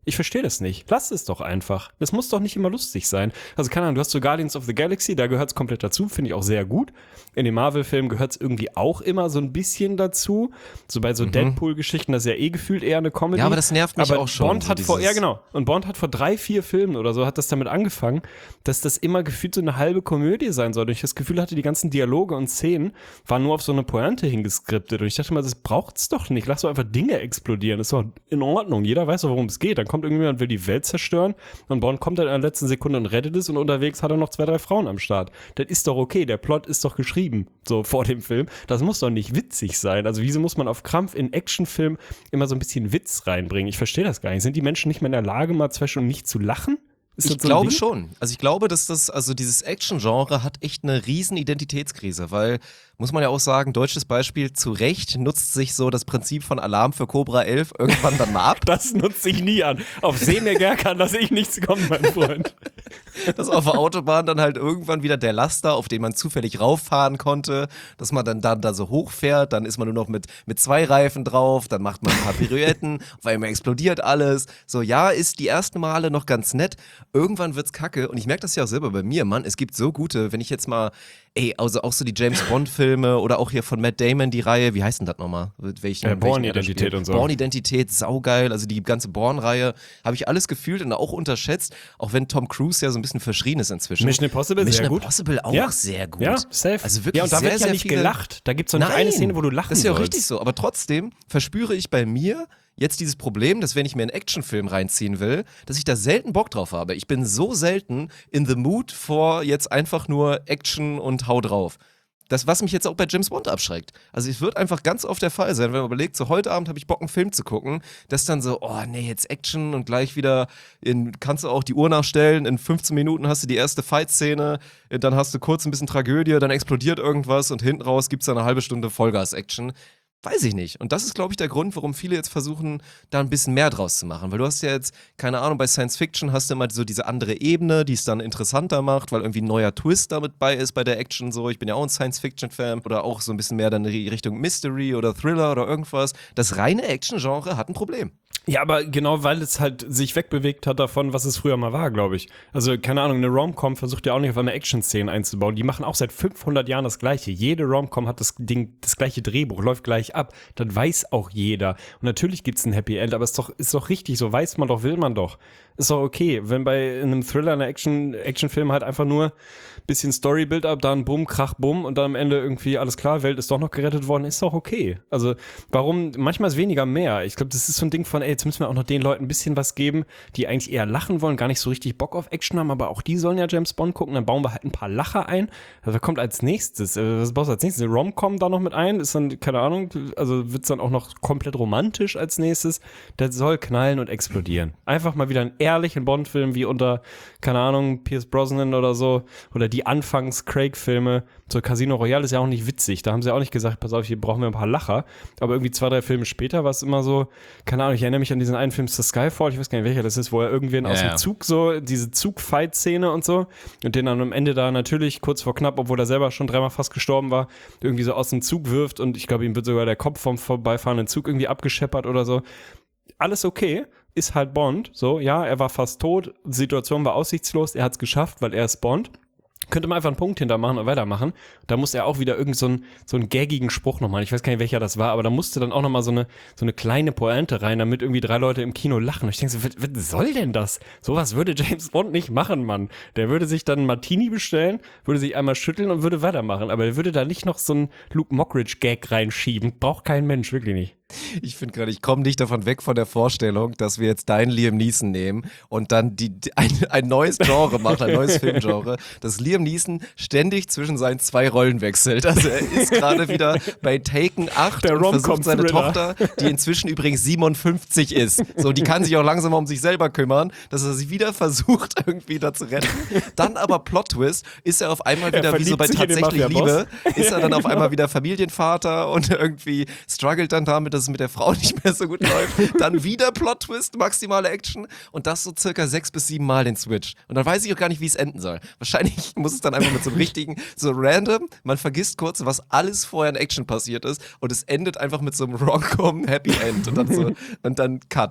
Ich verstehe das nicht. Lass es doch einfach. Das muss doch nicht immer lustig sein. Also keine Ahnung, du hast so Guardians of the Galaxy, da gehört es komplett dazu, finde ich auch sehr gut. In den Marvel-Filmen gehört es irgendwie auch immer so ein bisschen dazu. So bei so mhm. Deadpool-Geschichten, das ist ja eh gefühlt eher eine Comedy. Ja, aber das nervt mich aber auch schon. Bond so hat dieses vor, ja genau, und Bond hat vor drei, vier Filmen oder so, hat das damit angefangen, dass das immer gefühlt so eine halbe Komödie sein sollte. Und ich das Gefühl hatte, die ganzen Dialoge und Szenen waren nur auf so eine Pointe hingeskriptet. Und ich dachte mal, das braucht's doch nicht. Lass doch einfach Dinge explodieren. Das ist doch in Ordnung. Jeder weiß doch, worum es geht. Dann kommt irgendjemand und will die Welt zerstören und Bond kommt dann in der letzten Sekunde und rettet es und unterwegs hat er noch zwei, drei Frauen am Start. Das ist doch okay, der Plot ist doch geschrieben, so vor dem Film. Das muss doch nicht witzig sein. Also wieso muss man auf Krampf in Actionfilmen immer so ein bisschen Witz reinbringen? Ich verstehe das gar nicht. Sind die Menschen nicht mehr in der Lage, mal zwei Stunden nicht zu lachen? Ist ich so glaube Ding? schon. Also ich glaube, dass das, also dieses Action-Genre hat echt eine riesen Identitätskrise, weil, muss man ja auch sagen, deutsches Beispiel, zu Recht nutzt sich so das Prinzip von Alarm für Cobra elf irgendwann dann mal ab. Das nutze ich nie an. Auf See mir gar kann, dass ich nichts kommen, mein Freund. Dass auf der Autobahn dann halt irgendwann wieder der Laster, auf den man zufällig rauffahren konnte, dass man dann, dann da so hochfährt, dann ist man nur noch mit, mit zwei Reifen drauf, dann macht man ein paar Pirouetten, auf einmal explodiert alles. So, ja, ist die ersten Male noch ganz nett, irgendwann wird's kacke und ich merke das ja auch selber bei mir, Mann, es gibt so gute, wenn ich jetzt mal, ey, also auch so die James-Bond-Filme oder auch hier von Matt Damon die Reihe, wie heißt denn das nochmal? Welchen, Ja, Bourne-Identität und so. Bourne-Identität, saugeil, also die ganze Bourne-Reihe, habe ich alles gefühlt und auch unterschätzt, auch wenn Tom Cruise ja so ein bisschen verschrien ist inzwischen. Mission Impossible, Mission sehr gut. Impossible auch Ja. sehr gut. Ja, safe. Also wirklich ja, und da sehr, wird ja sehr nicht viele... gelacht. Da gibt es doch nicht Nein, eine Szene, wo du lachen das ist ja auch sollst. richtig so, aber trotzdem verspüre ich bei mir jetzt dieses Problem, dass wenn ich mir einen Actionfilm reinziehen will, dass ich da selten Bock drauf habe. Ich bin so selten in the mood for jetzt einfach nur Action und hau drauf. Das, was mich jetzt auch bei James Bond abschreckt. Also es wird einfach ganz oft der Fall sein, wenn man überlegt, so heute Abend habe ich Bock, einen Film zu gucken, dass dann so, oh nee, jetzt Action und gleich wieder, in, kannst du auch die Uhr nachstellen, in fünfzehn Minuten hast du die erste Fight-Szene, dann hast du kurz ein bisschen Tragödie, dann explodiert irgendwas und hinten raus gibt es dann eine halbe Stunde Vollgas-Action. Weiß ich nicht. Und das ist, glaube ich, der Grund, warum viele jetzt versuchen, da ein bisschen mehr draus zu machen. Weil du hast ja jetzt, keine Ahnung, bei Science Fiction hast du immer so diese andere Ebene, die es dann interessanter macht, weil irgendwie ein neuer Twist damit bei ist bei der Action so. Ich bin ja auch ein Science-Fiction-Fan oder auch so ein bisschen mehr dann in Richtung Mystery oder Thriller oder irgendwas. Das reine Action-Genre hat ein Problem. Ja, aber genau, weil es halt sich wegbewegt hat davon, was es früher mal war, glaube ich. Also, keine Ahnung, eine Rom-Com versucht ja auch nicht auf einmal Action-Szenen einzubauen. Die machen auch seit fünfhundert Jahren das Gleiche. Jede Rom-Com hat das Ding, das gleiche Drehbuch, läuft gleich ab. Das weiß auch jeder. Und natürlich gibt's ein Happy End, aber ist doch, ist doch richtig, so weiß man doch, will man doch. Ist doch okay, wenn bei einem Thriller, einer Action, Actionfilm halt einfach nur bisschen Story-Build-up, dann Bumm, Krach, Bumm und dann am Ende irgendwie alles klar, Welt ist doch noch gerettet worden, ist doch okay. Also warum, manchmal ist weniger mehr. Ich glaube, das ist so ein Ding von, ey, jetzt müssen wir auch noch den Leuten ein bisschen was geben, die eigentlich eher lachen wollen, gar nicht so richtig Bock auf Action haben, aber auch die sollen ja James Bond gucken, dann bauen wir halt ein paar Lacher ein. Also, was kommt als nächstes? Was baust du als nächstes? Eine Rom-Com da noch mit ein? Ist dann, keine Ahnung, also wird's dann auch noch komplett romantisch als nächstes? Das soll knallen und explodieren. Einfach mal wieder einen ehrlichen Bond-Film wie unter, keine Ahnung, Pierce Brosnan oder so, oder die Anfangs-Craig-Filme. So Casino Royale ist ja auch nicht witzig. Da haben sie auch nicht gesagt, pass auf, hier brauchen wir ein paar Lacher. Aber irgendwie zwei, drei Filme später war es immer so, keine Ahnung, ich erinnere mich an diesen einen Film, The Skyfall, ich weiß gar nicht, welcher das ist, wo er irgendwen ja, aus dem ja. Zug so, diese Zug-Fight-Szene und so, und den dann am Ende da natürlich kurz vor knapp, obwohl er selber schon dreimal fast gestorben war, irgendwie so aus dem Zug wirft und ich glaube, ihm wird sogar der Kopf vom vorbeifahrenden Zug irgendwie abgescheppert oder so. Alles okay, ist halt Bond, so, ja, er war fast tot, die Situation war aussichtslos, er hat es geschafft, weil er ist Bond. Könnte man einfach einen Punkt hintermachen und weitermachen. Da musste er auch wieder irgend so einen, so einen gaggigen Spruch nochmal, ich weiß gar nicht, welcher das war, aber da musste dann auch nochmal so eine, so eine kleine Pointe rein, damit irgendwie drei Leute im Kino lachen. Und ich denke so, was, was soll denn das? Sowas würde James Bond nicht machen, Mann. Der würde sich dann einen Martini bestellen, würde sich einmal schütteln und würde weitermachen. Aber er würde da nicht noch so einen Luke Mockridge-Gag reinschieben. Braucht kein Mensch, wirklich nicht. Ich finde gerade, ich komme nicht davon weg von der Vorstellung, dass wir jetzt deinen Liam Neeson nehmen und dann die, die, ein, ein neues Genre machen, ein neues Filmgenre, dass Liam Neeson ständig zwischen seinen zwei Rollen wechselt. Also er ist gerade wieder bei Taken acht der und versucht seine Thriller. Tochter, die inzwischen übrigens siebenundfünfzig ist, so, die kann sich auch langsam um sich selber kümmern, dass er sie wieder versucht, irgendwie da zu retten. Dann aber Plot-Twist, ist er auf einmal wieder, wie so bei Tatsächlich Liebe, ist er dann auf einmal wieder Familienvater und irgendwie struggelt dann damit, dass es mit der Frau nicht mehr so gut läuft. Dann wieder Plot-Twist, maximale Action und das so circa sechs bis sieben Mal den Switch. Und dann weiß ich auch gar nicht, wie es enden soll. Wahrscheinlich muss es dann einfach mit so einem richtigen, so random, man vergisst kurz, was alles vorher in Action passiert ist und es endet einfach mit so einem Rom-Com Happy End und dann so, und dann Cut.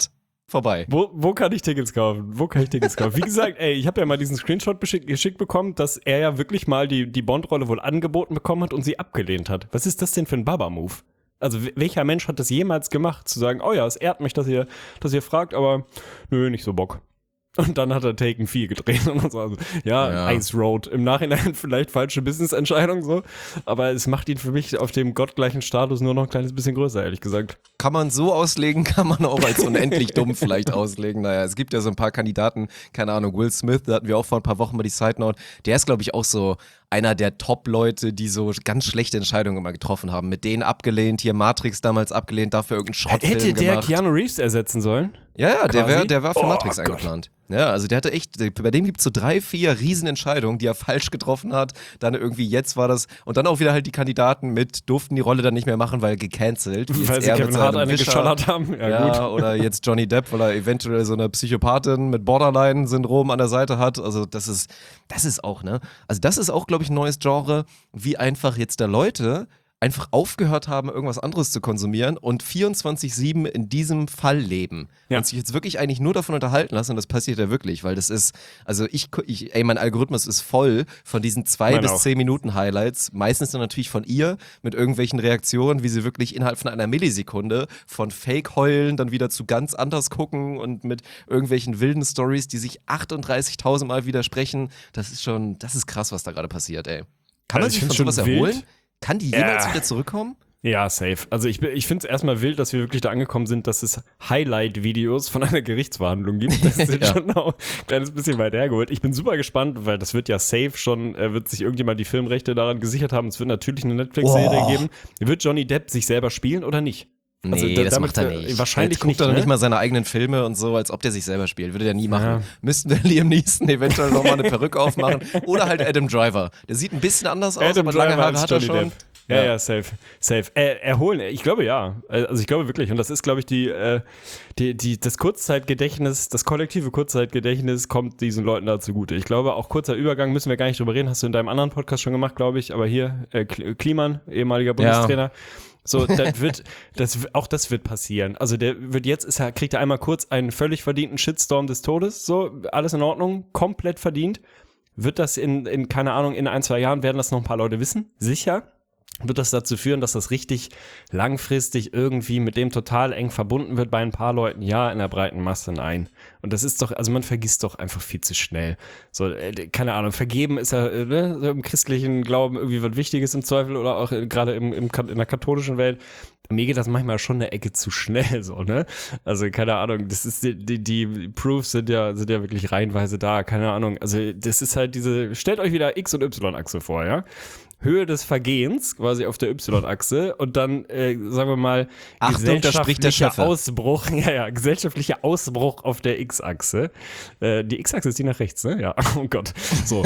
vorbei. Wo, wo kann ich Tickets kaufen? Wo kann ich Tickets kaufen? Wie gesagt, ey, ich habe ja mal diesen Screenshot beschick, geschickt bekommen, dass er ja wirklich mal die, die Bond-Rolle wohl angeboten bekommen hat und sie abgelehnt hat. Was ist das denn für ein Baba-Move? Also welcher Mensch hat das jemals gemacht, zu sagen, oh ja, es ehrt mich, dass ihr, dass ihr fragt, aber nö, nicht so Bock. Und dann hat er Taken vier gedreht und so. Also, ja, Ja. Ice Road. Im Nachhinein vielleicht falsche Business-Entscheidung so, aber es macht ihn für mich auf dem gottgleichen Status nur noch ein kleines bisschen größer, ehrlich gesagt. Kann man so auslegen, kann man auch als unendlich dumm vielleicht auslegen. Naja, es gibt ja so ein paar Kandidaten, keine Ahnung, Will Smith, da hatten wir auch vor ein paar Wochen mal die Side Note, der ist, glaube ich, auch so einer der Top-Leute, die so ganz schlechte Entscheidungen immer getroffen haben. Mit denen abgelehnt, hier Matrix damals abgelehnt, dafür irgendeinen Schrottfilm Hätte der gemacht. Keanu Reeves ersetzen sollen? Ja, ja, der, Quasi? wär, der war für Oh Matrix Gott. eingeplant. Ja, also der hatte echt, bei dem gibt es so drei, vier Riesenentscheidungen, die er falsch getroffen hat. Dann irgendwie jetzt war das, und dann auch wieder halt die Kandidaten mit, durften die Rolle dann nicht mehr machen, weil gecancelt. Wie Weil jetzt sie er mit Kevin Hart seinem eine Wischer. geschallert haben? Ja, Ja, gut. oder jetzt Johnny Depp, weil er eventuell so eine Psychopathin mit Borderline-Syndrom an der Seite hat. Also das ist, das ist auch, ne? Also das ist auch, glaube ich, ein neues Genre, wie einfach jetzt da Leute einfach aufgehört haben, irgendwas anderes zu konsumieren und vierundzwanzig sieben in diesem Fall leben. Ja. Und sich jetzt wirklich eigentlich nur davon unterhalten lassen, und das passiert ja wirklich, weil das ist, also ich, ich ey, mein Algorithmus ist voll von diesen zwei Mein bis auch. zehn Minuten Highlights, meistens dann natürlich von ihr, mit irgendwelchen Reaktionen, wie sie wirklich innerhalb von einer Millisekunde von Fake-Heulen dann wieder zu ganz anders gucken und mit irgendwelchen wilden Stories, die sich achtunddreißigtausend Mal widersprechen. Das ist schon, das ist krass, was da gerade passiert, ey. Kann Also man ich sich von find's sowas schon erholen? wild. Kann die jemals Ja. wieder zurückkommen? Ja, safe. Also ich, ich finde es erstmal wild, dass wir wirklich da angekommen sind, dass es Highlight-Videos von einer Gerichtsverhandlung gibt. Das ist Ja. schon auch ein kleines bisschen weit hergeholt. Ich bin super gespannt, weil das wird ja safe schon, äh, wird sich irgendjemand die Filmrechte daran gesichert haben. Es wird natürlich eine Netflix-Serie Oh. geben. Wird Johnny Depp sich selber spielen oder nicht? Also Nee, da- das damit, macht er äh, nicht. wahrscheinlich Jetzt guckt nicht, er doch ne? nicht mal seine eigenen Filme und so, als ob der sich selber spielt. Würde der nie machen. Ja. Müssten wir Liam Neeson eventuell nochmal eine Perücke aufmachen. Oder halt Adam Driver. Der sieht ein bisschen anders aus, Adam aber lange Driver Haare als hat er Johnny schon. Depp. Ja, ja, safe, safe. Äh, erholen, ich glaube ja. Also ich glaube wirklich. Und das ist, glaube ich, die, äh, die, die, das Kurzzeitgedächtnis, das kollektive Kurzzeitgedächtnis kommt diesen Leuten da zugute. Ich glaube, auch kurzer Übergang müssen wir gar nicht drüber reden. Hast du in deinem anderen Podcast schon gemacht, glaube ich. Aber hier, äh, Kliman, ehemaliger Bundestrainer. So, das wird, das, auch das wird passieren. Also der wird jetzt, ist er, kriegt er einmal kurz einen völlig verdienten Shitstorm des Todes. So, alles in Ordnung, komplett verdient. Wird das in, in, keine Ahnung, in ein, zwei Jahren werden das noch ein paar Leute wissen? Sicher. Wird das dazu führen, dass das richtig langfristig irgendwie mit dem total eng verbunden wird bei ein paar Leuten? Ja, in der breiten Masse nein. Und das ist doch, also man vergisst doch einfach viel zu schnell. So, äh, keine Ahnung, vergeben ist ja äh, ne, so im christlichen Glauben irgendwie was Wichtiges im Zweifel oder auch äh, gerade im, im, in der katholischen Welt. Mir geht das manchmal schon eine Ecke zu schnell, so, ne? Also, keine Ahnung, das ist, die, die, die Proofs sind ja, sind ja wirklich reihenweise da, keine Ahnung. Also, das ist halt diese, stellt euch wieder X- und Y-Achse vor, ja? Höhe des Vergehens, quasi auf der Y-Achse und dann, äh, sagen wir mal, Achtung, da spricht der gesellschaftlicher Chef. Ausbruch, ja, ja, gesellschaftlicher Ausbruch auf der X-Achse. Äh, die X-Achse ist die nach rechts, ne? Ja, oh Gott. So.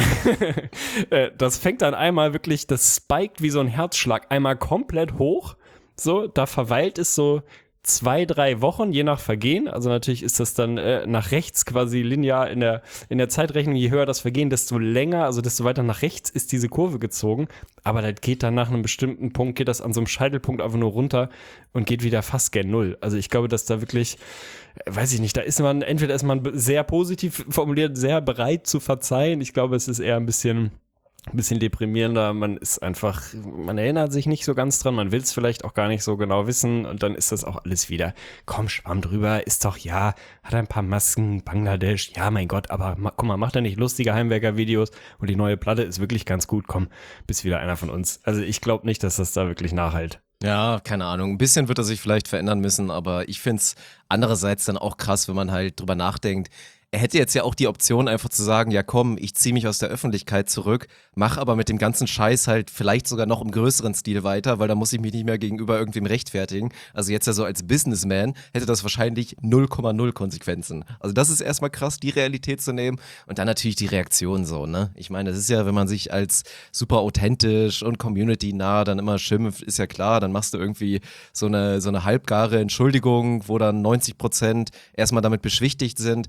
äh, das fängt dann einmal wirklich, das spiked wie so ein Herzschlag einmal komplett hoch. So, da verweilt es so zwei, drei Wochen, je nach Vergehen. Also natürlich ist das dann äh, nach rechts quasi linear in der, in der Zeitrechnung. Je höher das Vergehen, desto länger, also desto weiter nach rechts ist diese Kurve gezogen. Aber das geht dann nach einem bestimmten Punkt, geht das an so einem Scheitelpunkt einfach nur runter und geht wieder fast gen Null. Also ich glaube, dass da wirklich, äh, weiß ich nicht, da ist man, entweder ist man sehr positiv formuliert, sehr bereit zu verzeihen. Ich glaube, es ist eher ein bisschen... ein bisschen deprimierender, man ist einfach, man erinnert sich nicht so ganz dran, man will es vielleicht auch gar nicht so genau wissen und dann ist das auch alles wieder, komm, schwamm drüber, ist doch, ja, hat ein paar Masken, Bangladesch, ja, mein Gott, aber ma, guck mal, macht er nicht lustige Heimwerker-Videos und die neue Platte ist wirklich ganz gut, komm, bist wieder einer von uns. Also ich glaube nicht, dass das da wirklich nachhält. Ja, keine Ahnung. Ein bisschen wird er sich vielleicht verändern müssen, aber ich finde es andererseits dann auch krass, wenn man halt drüber nachdenkt. Er hätte jetzt ja auch die Option, einfach zu sagen, ja komm, ich ziehe mich aus der Öffentlichkeit zurück, mach aber mit dem ganzen Scheiß halt vielleicht sogar noch im größeren Stil weiter, weil da muss ich mich nicht mehr gegenüber irgendwem rechtfertigen. Also jetzt ja so als Businessman hätte das wahrscheinlich null Komma null Konsequenzen. Also das ist erstmal krass, die Realität zu nehmen und dann natürlich die Reaktion so, ne? Ich meine, das ist ja, wenn man sich als super authentisch und community-nah dann immer schimpft, ist ja klar, dann machst du irgendwie so eine, so eine halbgare Entschuldigung, wo dann neunzig Prozent erstmal damit beschwichtigt sind und dann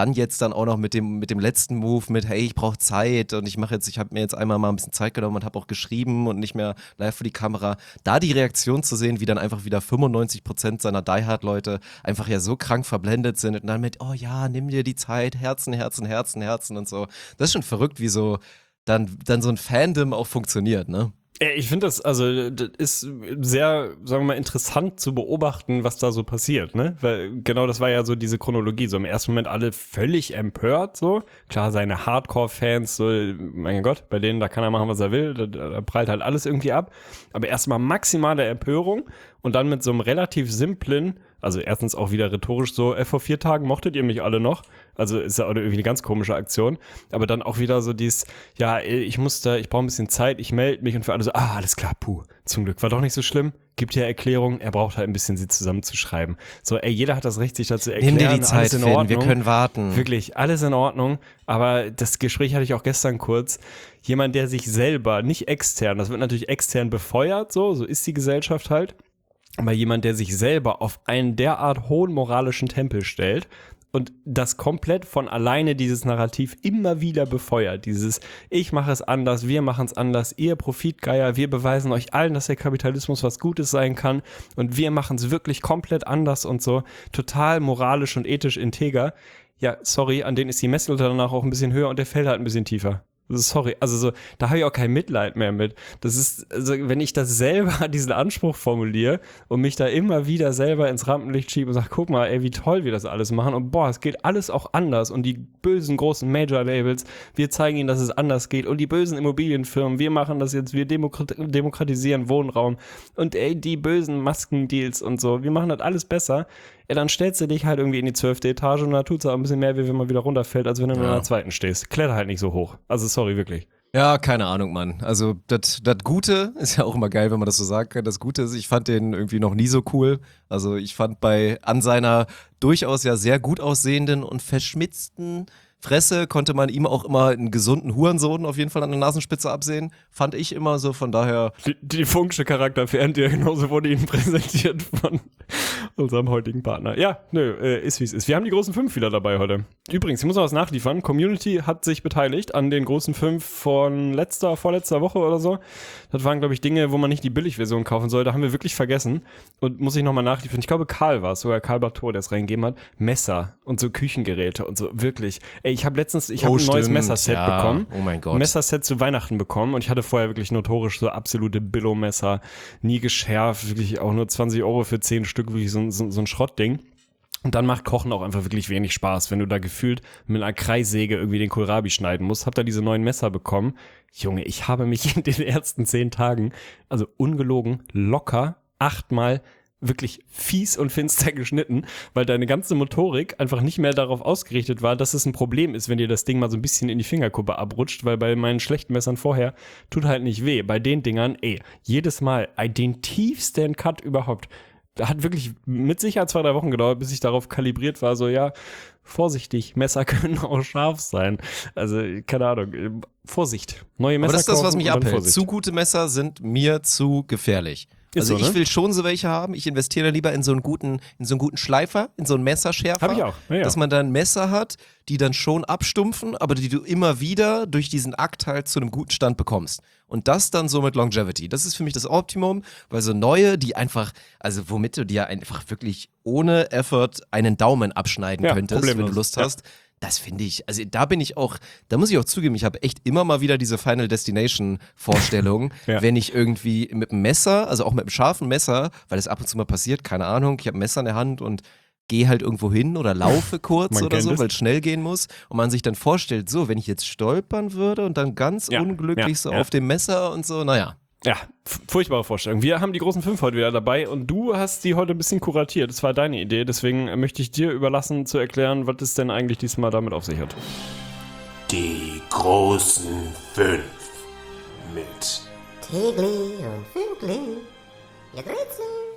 dann jetzt dann auch noch mit dem, mit dem letzten Move mit, hey, ich brauche Zeit und ich mache jetzt, ich habe mir jetzt einmal mal ein bisschen Zeit genommen und habe auch geschrieben und nicht mehr live für die Kamera. Da die Reaktion zu sehen, wie dann einfach wieder fünfundneunzig Prozent seiner Die Hard-Leute einfach ja so krank verblendet sind und dann mit, oh ja, nimm dir die Zeit, Herzen, Herzen, Herzen, Herzen und so. Das ist schon verrückt, wie so dann, dann so ein Fandom auch funktioniert, ne? Ich finde das, also das ist sehr, sagen wir mal, interessant zu beobachten, was da so passiert, ne? Weil genau das war ja so diese Chronologie, so im ersten Moment alle völlig empört, so. Klar, seine Hardcore-Fans, so, mein Gott, bei denen, da kann er machen, was er will, da, da prallt halt alles irgendwie ab. Aber erstmal maximale Empörung und dann mit so einem relativ simplen, also erstens auch wieder rhetorisch so, äh, vor vier Tagen mochtet ihr mich alle noch. Also ist ja auch irgendwie eine ganz komische Aktion. Aber dann auch wieder so dieses, ja, ich muss da, ich brauche ein bisschen Zeit, ich melde mich und für alle so, ah, alles klar, puh, zum Glück, war doch nicht so schlimm. Gibt ja Erklärung, er braucht halt ein bisschen sie zusammenzuschreiben. So, ey, jeder hat das Recht, sich dazu erklären. Nimm dir die Zeit, alles in Finn, Ordnung. wir können warten. Wirklich, alles in Ordnung. Aber das Gespräch hatte ich auch gestern kurz. Jemand, der sich selber, nicht extern, das wird natürlich extern befeuert, so, so ist die Gesellschaft halt. Aber jemand, der sich selber auf einen derart hohen moralischen Tempel stellt und das komplett von alleine dieses Narrativ immer wieder befeuert. Dieses, ich mache es anders, wir machen es anders, ihr Profitgeier, wir beweisen euch allen, dass der Kapitalismus was Gutes sein kann und wir machen es wirklich komplett anders und so. Total moralisch und ethisch integer. Ja, sorry, an denen ist die Messlatte danach auch ein bisschen höher und der fällt halt ein bisschen tiefer. Sorry, also so, da habe ich auch kein Mitleid mehr mit. Das ist, also wenn ich das selber, diesen Anspruch formuliere und mich da immer wieder selber ins Rampenlicht schiebe und sage, guck mal, ey, wie toll wir das alles machen und boah, es geht alles auch anders und die bösen großen Major-Labels, wir zeigen ihnen, dass es anders geht und die bösen Immobilienfirmen, wir machen das jetzt, wir demokrat- demokratisieren Wohnraum und ey, die bösen Maskendeals und so, wir machen das alles besser. Ja, dann stellst du dich halt irgendwie in die zwölfte Etage und da tut es auch ein bisschen mehr, wie wenn man wieder runterfällt, als wenn du ja. nur in der zweiten stehst. Kletter halt nicht so hoch. Also sorry, wirklich. Ja, keine Ahnung, Mann. Also das Gute ist ja auch immer geil, wenn man das so sagen kann. Das Gute ist, ich fand den irgendwie noch nie so cool. Also ich fand bei an seiner durchaus ja sehr gut aussehenden und verschmitzten Fresse konnte man ihm auch immer einen gesunden Hurensohn auf jeden Fall an der Nasenspitze absehen. Fand ich immer so, von daher. Die, die Funksche Charakter fährt ja genauso wurde ihnen präsentiert von unserem heutigen Partner. Ja, nö, äh, ist wie es ist. Wir haben die großen fünf wieder dabei heute. Übrigens, ich muss noch was nachliefern. Community hat sich beteiligt an den großen fünf von letzter, vorletzter Woche oder so. Das waren, glaube ich, Dinge, wo man nicht die Billigversion kaufen soll. Da haben wir wirklich vergessen. Und muss ich nochmal nachliefern. Ich glaube, Karl war es, sogar Karl Bartot, der es reingegeben hat. Messer und so Küchengeräte und so. Wirklich. Ey, ich habe letztens, ich habe Oh, ein neues stimmt, Messerset ja. bekommen. Oh mein Gott. Messerset zu Weihnachten bekommen und ich hatte vorher wirklich notorisch so absolute Billo-Messer, nie geschärft, wirklich auch nur zwanzig Euro für zehn Stück, wirklich so, so, so ein Schrottding. Und dann macht Kochen auch einfach wirklich wenig Spaß, wenn du da gefühlt mit einer Kreissäge irgendwie den Kohlrabi schneiden musst. Hab da diese neuen Messer bekommen. Junge, ich habe mich in den ersten zehn Tagen, also ungelogen, locker achtmal wirklich fies und finster geschnitten, weil deine ganze Motorik einfach nicht mehr darauf ausgerichtet war, dass es ein Problem ist, wenn dir das Ding mal so ein bisschen in die Fingerkuppe abrutscht, weil bei meinen schlechten Messern vorher tut halt nicht weh. Bei den Dingern, ey, jedes Mal ey, den tiefsten Cut überhaupt. Hat wirklich mit Sicherheit zwei, drei Wochen gedauert, bis ich darauf kalibriert war, so ja, vorsichtig, Messer können auch scharf sein. Also, keine Ahnung, Vorsicht. Neue Messer Aber das ist das, was mich kaufen und dann abhält. Vorsicht. Zu gute Messer sind mir zu gefährlich. Ist Also so, ich ne? will schon so welche haben. Ich investiere lieber in so einen guten, in so einen guten Schleifer, in so einen Messerschärfer. Hab ich auch, ja, ja. Dass man dann Messer hat, die dann schon abstumpfen, aber die du immer wieder durch diesen Akt halt zu einem guten Stand bekommst. Und das dann so mit Longevity. Das ist für mich das Optimum, weil so neue, die einfach, also womit du dir einfach wirklich ohne Effort einen Daumen abschneiden Ja, könntest, problemlos. wenn du Lust Ja. hast. Das finde ich, also da bin ich auch, da muss ich auch zugeben, ich habe echt immer mal wieder diese Final Destination Vorstellung, Ja. wenn ich irgendwie mit einem Messer, also auch mit einem scharfen Messer, weil das ab und zu mal passiert, keine Ahnung, ich habe ein Messer in der Hand und gehe halt irgendwo hin oder laufe kurz Man oder kennt so, es. weil es schnell gehen muss und man sich dann vorstellt, so, wenn ich jetzt stolpern würde und dann ganz Ja, unglücklich ja, so ja. auf dem Messer und so, naja. Ja, f- furchtbare Vorstellung. Wir haben die großen fünf heute wieder dabei und du hast die heute ein bisschen kuratiert. Das war deine Idee, deswegen möchte ich dir überlassen zu erklären, was es denn eigentlich diesmal damit auf sich hat. Die großen fünf mit Tegli und Fünkli, ihr Grüezi.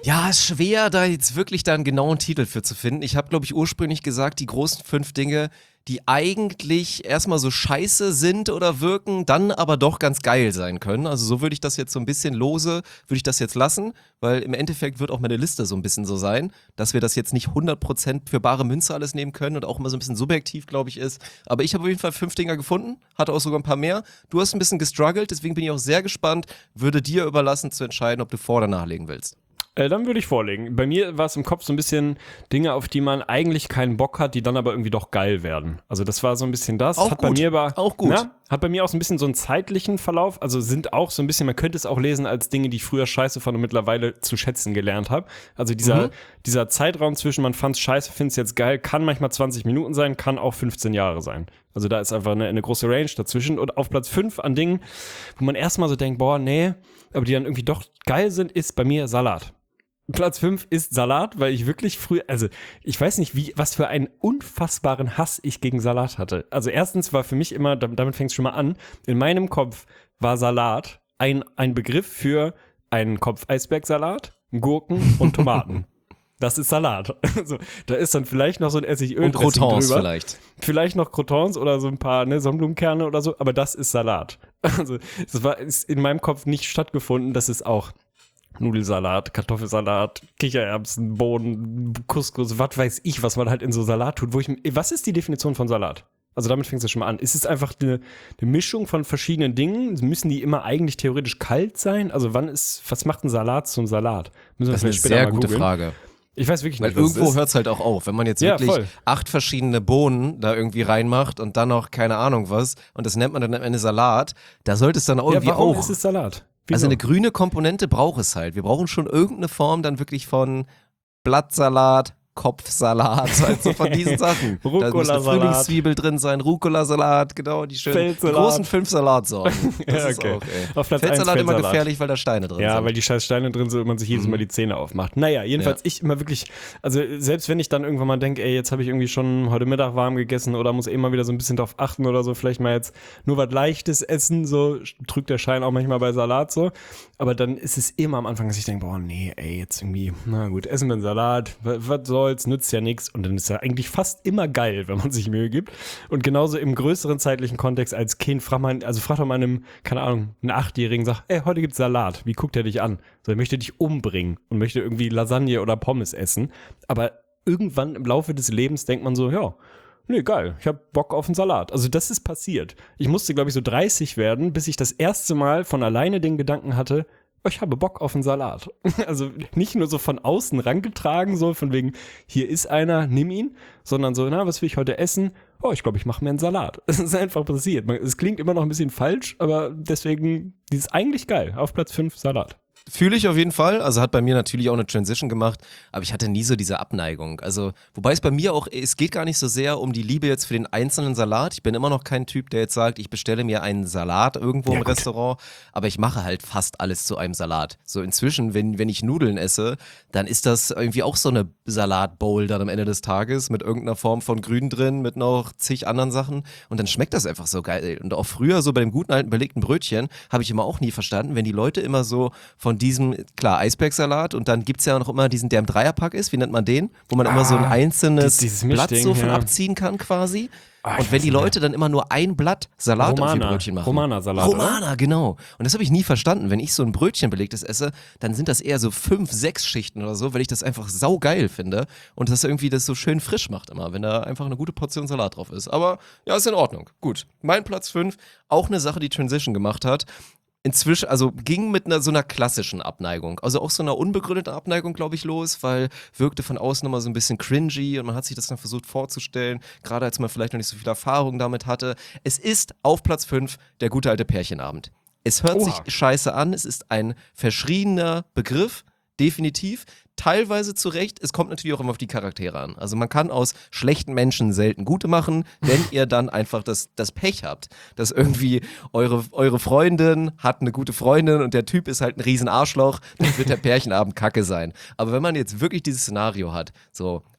Ja, ist schwer, da jetzt wirklich da einen genauen Titel für zu finden. Ich habe, glaube ich, ursprünglich gesagt, die großen fünf Dinge, die eigentlich erstmal so scheiße sind oder wirken, dann aber doch ganz geil sein können. Also so würde ich das jetzt so ein bisschen lose, würde ich das jetzt lassen, weil im Endeffekt wird auch meine Liste so ein bisschen so sein, dass wir das jetzt nicht hundert Prozent für bare Münze alles nehmen können und auch immer so ein bisschen subjektiv, glaube ich, ist. Aber ich habe auf jeden Fall fünf Dinger gefunden, hatte auch sogar ein paar mehr. Du hast ein bisschen gestruggelt, deswegen bin ich auch sehr gespannt, würde dir überlassen zu entscheiden, ob du vor- oder nachlegen willst. Äh, dann würde ich vorlegen. Bei mir war es im Kopf so ein bisschen Dinge, auf die man eigentlich keinen Bock hat, die dann aber irgendwie doch geil werden. Also das war so ein bisschen das. Auch hat gut. Bei mir aber, auch gut. Na, hat bei mir auch so ein bisschen so einen zeitlichen Verlauf. Also sind auch so ein bisschen, man könnte es auch lesen als Dinge, die ich früher scheiße fand und mittlerweile zu schätzen gelernt habe. Also dieser, Mhm. dieser Zeitraum zwischen man fand es scheiße, findet es jetzt geil, kann manchmal zwanzig Minuten sein, kann auch fünfzehn Jahre sein. Also da ist einfach eine, eine große Range dazwischen. Und auf Platz fünf an Dingen, wo man erstmal so denkt, boah, nee, aber die dann irgendwie doch geil sind, ist bei mir Salat. Platz fünf ist Salat, weil ich wirklich früh, also ich weiß nicht, wie, was für einen unfassbaren Hass ich gegen Salat hatte. Also erstens war für mich immer, damit fängt es schon mal an, in meinem Kopf war Salat ein, ein Begriff für einen Kopf-Eisbergsalat, Gurken und Tomaten. Das ist Salat. Also, da ist dann vielleicht noch so ein Essigöl Und Croutons drüber. vielleicht. Vielleicht noch Croutons oder so ein paar ne, Sonnenblumenkerne oder so, aber das ist Salat. Also das war ist in meinem Kopf nicht stattgefunden, das ist auch Nudelsalat, Kartoffelsalat, Kichererbsen, Bohnen, Couscous, was weiß ich, was man halt in so Salat tut. Wo ich, was ist die Definition von Salat? Also damit fängt es ja schon mal an. Ist es einfach eine, eine Mischung von verschiedenen Dingen? Müssen die immer eigentlich theoretisch kalt sein? Also wann ist, was macht ein Salat zum Salat? Müssen wir Das ist eine vielleicht später sehr mal gute googeln. Frage. Ich weiß wirklich Weil nicht, was es irgendwo ist. hört es halt auch auf, wenn man jetzt Ja, wirklich voll. acht verschiedene Bohnen da irgendwie reinmacht und dann noch keine Ahnung was und das nennt man dann am Ende Salat, da sollte es dann auch Ja, irgendwie warum auch. ist es Salat? Wieso? Also eine grüne Komponente braucht es halt. Wir brauchen schon irgendeine Form dann wirklich von Blattsalat, Kopfsalat, halt so von diesen Sachen. Da muss eine Rucola-Salat. Frühlingszwiebel drin sein, Rucola-Salat, genau, die schönen die Feldsalat. großen fünf Salatsorten. Das Ja, ist okay. auch, ey. Auf Platz Feldsalat eins immer Feldsalat. gefährlich, weil da Steine drin Ja, sind. weil die scheiß Steine drin sind und man sich jedes Mal die Zähne aufmacht. Naja, jedenfalls Ja. ich immer wirklich, also selbst wenn ich dann irgendwann mal denke, ey, jetzt habe ich irgendwie schon heute Mittag warm gegessen oder muss eh mal wieder so ein bisschen drauf achten oder so, vielleicht mal jetzt nur was Leichtes essen, so trügt der Schein auch manchmal bei Salat so. Aber dann ist es immer am Anfang, dass ich denke, boah, nee, ey, jetzt irgendwie, na gut, essen wir einen Salat, was, was soll's, nützt ja nichts. Und dann ist er eigentlich fast immer geil, wenn man sich Mühe gibt. Und genauso im größeren zeitlichen Kontext als Kind, fragt man, also fragt doch mal einem, keine Ahnung, einen Achtjährigen, sagt, ey, heute gibt's Salat, wie guckt er dich an? So, er möchte dich umbringen und möchte irgendwie Lasagne oder Pommes essen. Aber irgendwann im Laufe des Lebens denkt man so, ja, nee, geil, ich hab Bock auf einen Salat. Also das ist passiert. Ich musste, glaube ich, so dreißig werden, bis ich das erste Mal von alleine den Gedanken hatte, oh, ich habe Bock auf einen Salat. Also nicht nur so von außen rangetragen, so von wegen, hier ist einer, nimm ihn, sondern so, na, was will ich heute essen? Oh, ich glaube, ich mache mir einen Salat. Es ist einfach passiert. Man- Es klingt immer noch ein bisschen falsch, aber deswegen, die ist eigentlich geil. Auf Platz fünf Salat. Fühle ich auf jeden Fall. Also hat bei mir natürlich auch eine Transition gemacht, aber ich hatte nie so diese Abneigung. Also, wobei es bei mir auch, es geht gar nicht so sehr um die Liebe jetzt für den einzelnen Salat. Ich bin immer noch kein Typ, der jetzt sagt, ich bestelle mir einen Salat irgendwo Ja, im gut. Restaurant, aber ich mache halt fast alles zu einem Salat. So inzwischen, wenn, wenn ich Nudeln esse, dann ist das irgendwie auch so eine Salatbowl dann am Ende des Tages mit irgendeiner Form von Grün drin, mit noch zig anderen Sachen und dann schmeckt das einfach so geil. Und auch früher so bei dem guten alten belegten Brötchen habe ich immer auch nie verstanden, wenn die Leute immer so von diesem, klar, Eisbergsalat und dann gibt es ja noch immer diesen, der im Dreierpack ist, wie nennt man den? Wo man immer so ein Ah, einzelnes dieses Blatt Mischding, so von ja. abziehen kann quasi. Ah, ich und wenn weiß die nicht mehr. Leute dann immer nur ein Blatt Salat auf ihr Romana. Brötchen machen. Romana-Salat, oder? Romana, genau. Und das habe ich nie verstanden. Wenn ich so ein Brötchen belegtes esse, dann sind das eher so fünf, sechs Schichten oder so, weil ich das einfach saugeil finde und das irgendwie das so schön frisch macht immer, wenn da einfach eine gute Portion Salat drauf ist. Aber ja, ist in Ordnung. Gut. Mein Platz fünf, auch eine Sache, die Transition gemacht hat. Inzwischen, also ging mit einer so einer klassischen Abneigung, also auch so einer unbegründeten Abneigung, glaube ich, los, weil wirkte von außen immer so ein bisschen cringy und man hat sich das dann versucht vorzustellen, gerade als man vielleicht noch nicht so viel Erfahrung damit hatte. Es ist auf Platz fünf der gute alte Pärchenabend. Es hört Oha. sich scheiße an, es ist ein verschriebener Begriff, definitiv. Teilweise zu Recht, es kommt natürlich auch immer auf die Charaktere an. Also man kann aus schlechten Menschen selten gute machen, wenn ihr dann einfach das, das Pech habt, dass irgendwie eure, eure Freundin hat eine gute Freundin und der Typ ist halt ein riesen Arschloch, dann wird der Pärchenabend kacke sein. Aber wenn man jetzt wirklich dieses Szenario hat, so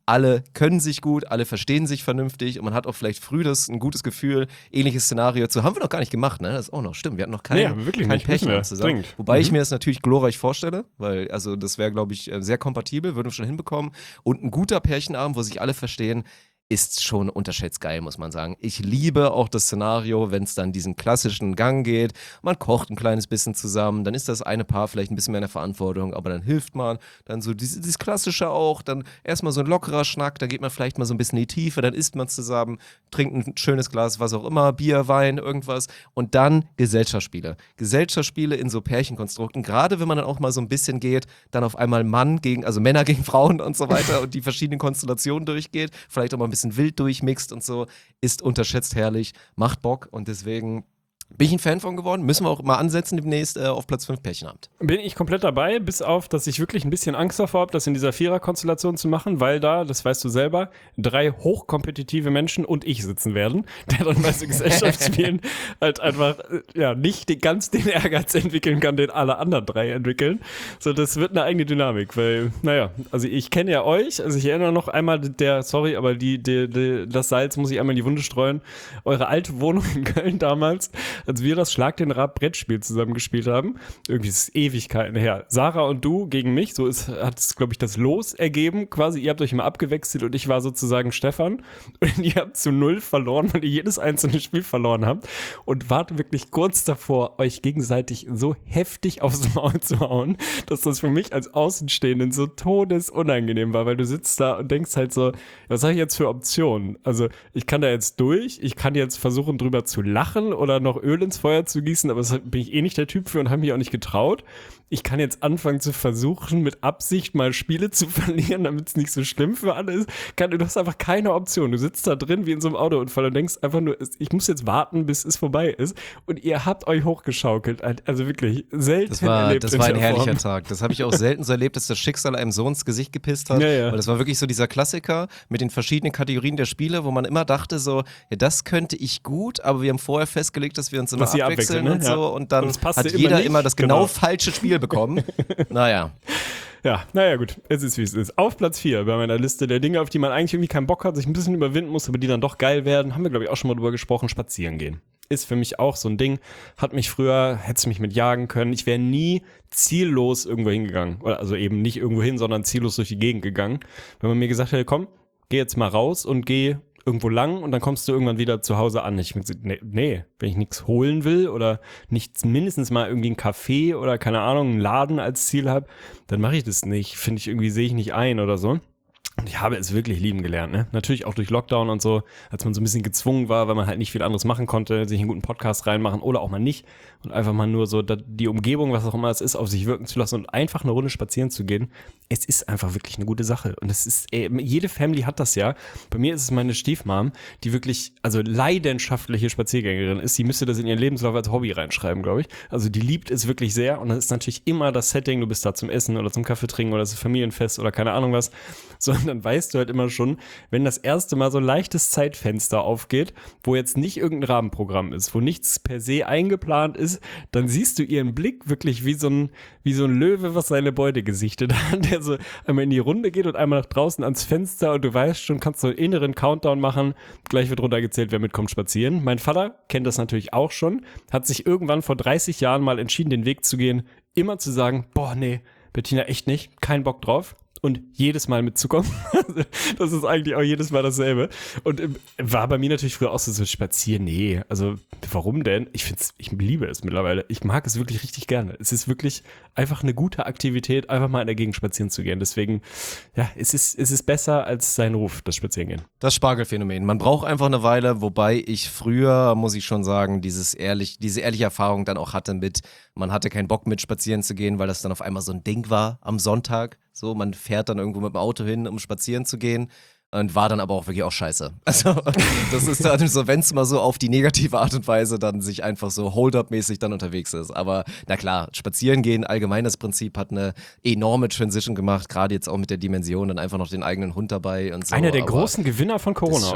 alle können sich gut, alle verstehen sich vernünftig und man hat auch vielleicht früh das ein gutes Gefühl, ähnliches Szenario zu haben wir noch gar nicht gemacht, ne? Das ist auch noch, stimmt, wir hatten noch kein, Nee, wirklich kein nicht, müssen wir. Pärchen zusammen. Dringend. Wobei Mhm. ich mir das natürlich glorreich vorstelle, weil also das wäre, glaube ich, sehr kompatibel, würden wir schon hinbekommen und ein guter Pärchenabend, wo sich alle verstehen, ist schon unterschätzt geil, muss man sagen. Ich liebe auch das Szenario, wenn es dann diesen klassischen Gang geht. Man kocht ein kleines bisschen zusammen, dann ist das eine Paar vielleicht ein bisschen mehr in der Verantwortung, aber dann hilft man. Dann so dieses, dieses Klassische auch, dann erstmal so ein lockerer Schnack, dann geht man vielleicht mal so ein bisschen in die Tiefe, dann isst man zusammen, trinkt ein schönes Glas, was auch immer, Bier, Wein, irgendwas. Und dann Gesellschaftsspiele. Gesellschaftsspiele in so Pärchenkonstrukten, gerade wenn man dann auch mal so ein bisschen geht, dann auf einmal Mann gegen, also Männer gegen Frauen und so weiter und die verschiedenen Konstellationen durchgeht, vielleicht auch mal ein bisschen wild durchmixt und so, ist unterschätzt herrlich, macht Bock und deswegen bin ich ein Fan von geworden. Müssen wir auch mal ansetzen demnächst äh, auf Platz fünf Pärchenabend. Bin ich komplett dabei, bis auf, dass ich wirklich ein bisschen Angst davor habe, das in dieser Vierer-Konstellation zu machen, weil da, das weißt du selber, drei hochkompetitive Menschen und ich sitzen werden, der dann bei so Gesellschaftsspielen halt einfach äh, ja nicht den, ganz den Ehrgeiz entwickeln kann, den alle anderen drei entwickeln. So, das wird eine eigene Dynamik, weil, naja, also ich kenne ja euch, also ich erinnere noch einmal, der, sorry, aber die, die, die, das Salz muss ich einmal in die Wunde streuen, eure alte Wohnung in Köln damals, als wir das Schlag den Rab Brettspiel zusammen gespielt haben, irgendwie ist es Ewigkeiten her. Sarah und du gegen mich, so ist, hat es, glaube ich, das Los ergeben, quasi, ihr habt euch immer abgewechselt und ich war sozusagen Stefan und ihr habt zu null verloren, weil ihr jedes einzelne Spiel verloren habt und wart wirklich kurz davor, euch gegenseitig so heftig aufs Maul zu hauen, dass das für mich als Außenstehenden so todesunangenehm war, weil du sitzt da und denkst halt so, was habe ich jetzt für Optionen? Also ich kann da jetzt durch, ich kann jetzt versuchen drüber zu lachen oder noch Öl ins Feuer zu gießen, aber das bin ich eh nicht der Typ für und habe mich auch nicht getraut. Ich kann jetzt anfangen zu versuchen, mit Absicht mal Spiele zu verlieren, damit es nicht so schlimm für alle ist. Kann, du hast einfach keine Option. Du sitzt da drin wie in so einem Autounfall und denkst einfach nur, ich muss jetzt warten, bis es vorbei ist. Und ihr habt euch hochgeschaukelt. Also wirklich selten Das war, erlebt. das in war ein der herrlicher Form. Tag. Das habe ich auch selten so erlebt, dass das Schicksal einem so ins Gesicht gepisst hat. Ja, ja. Weil das war wirklich so dieser Klassiker mit den verschiedenen Kategorien der Spiele, wo man immer dachte so, ja, das könnte ich gut, aber wir haben vorher festgelegt, dass wir uns immer Was sie abwechseln abwechseln, und ne? so. Und dann Und es passte hat immer jeder nicht. immer das genau, Genau. falsche Spiel bekommen. Naja. Ja, naja gut, es ist wie es ist. Auf Platz vier bei meiner Liste der Dinge, auf die man eigentlich irgendwie keinen Bock hat, sich ein bisschen überwinden muss, aber die dann doch geil werden, haben wir glaube ich auch schon mal drüber gesprochen, spazieren gehen. Ist für mich auch so ein Ding, hat mich früher, hätte es mich mit jagen können, ich wäre nie ziellos irgendwo hingegangen. Oder also eben nicht irgendwo hin, sondern ziellos durch die Gegend gegangen. Wenn man mir gesagt hätte, komm, geh jetzt mal raus und geh irgendwo lang und dann kommst du irgendwann wieder zu Hause an. Ich gesagt, nee, nee, wenn ich nichts holen will oder nicht mindestens mal irgendwie ein Café oder keine Ahnung, einen Laden als Ziel habe, dann mache ich das nicht. Finde ich irgendwie, sehe ich nicht ein oder so. Und ich habe es wirklich lieben gelernt, ne? Natürlich auch durch Lockdown und so, als man so ein bisschen gezwungen war, weil man halt nicht viel anderes machen konnte, sich einen guten Podcast reinmachen oder auch mal nicht und einfach mal nur so die Umgebung, was auch immer es ist, auf sich wirken zu lassen und einfach eine Runde spazieren zu gehen. Es ist einfach wirklich eine gute Sache und es ist, ey, jede Family hat das ja. Bei mir ist es meine Stiefmom, die wirklich, also leidenschaftliche Spaziergängerin ist. Die müsste das in ihren Lebenslauf als Hobby reinschreiben, glaube ich. Also die liebt es wirklich sehr und das ist natürlich immer das Setting, du bist da zum Essen oder zum Kaffee trinken oder es ist Familienfest oder keine Ahnung was, so. Dann weißt du halt immer schon, wenn das erste Mal so ein leichtes Zeitfenster aufgeht, wo jetzt nicht irgendein Rahmenprogramm ist, wo nichts per se eingeplant ist, dann siehst du ihren Blick wirklich wie so ein, wie so ein Löwe, was seine Beute gesichtet hat, der so einmal in die Runde geht und einmal nach draußen ans Fenster und du weißt schon, kannst so einen inneren Countdown machen, gleich wird runtergezählt, wer mitkommt spazieren. Mein Vater kennt das natürlich auch schon, hat sich irgendwann vor dreißig Jahren mal entschieden, den Weg zu gehen, immer zu sagen, boah, nee, Bettina, echt nicht, kein Bock drauf. Und jedes Mal mitzukommen. Das ist eigentlich auch jedes Mal dasselbe. Und ähm, war bei mir natürlich früher auch so, so spazieren. Nee, also warum denn? Ich find's, ich liebe es mittlerweile. Ich mag es wirklich richtig gerne. Es ist wirklich einfach eine gute Aktivität, einfach mal in der Gegend spazieren zu gehen. Deswegen, ja, es ist, es ist besser als sein Ruf, das Spazierengehen. Das Spargelphänomen. Man braucht einfach eine Weile, wobei ich früher, muss ich schon sagen, dieses ehrlich, diese ehrliche Erfahrung dann auch hatte mit, man hatte keinen Bock mit spazieren zu gehen, weil das dann auf einmal so ein Ding war am Sonntag. So, man fährt dann irgendwo mit dem Auto hin, um spazieren zu gehen. Und war dann aber auch wirklich auch scheiße. Also das ist dann so, wenn es mal so auf die negative Art und Weise dann sich einfach so Hold-Up-mäßig dann unterwegs ist. Aber na klar, spazieren gehen, allgemein das Prinzip hat eine enorme Transition gemacht, gerade jetzt auch mit der Dimension, dann einfach noch den eigenen Hund dabei und so. Einer der aber großen Gewinner von das Corona, ist schon- oder?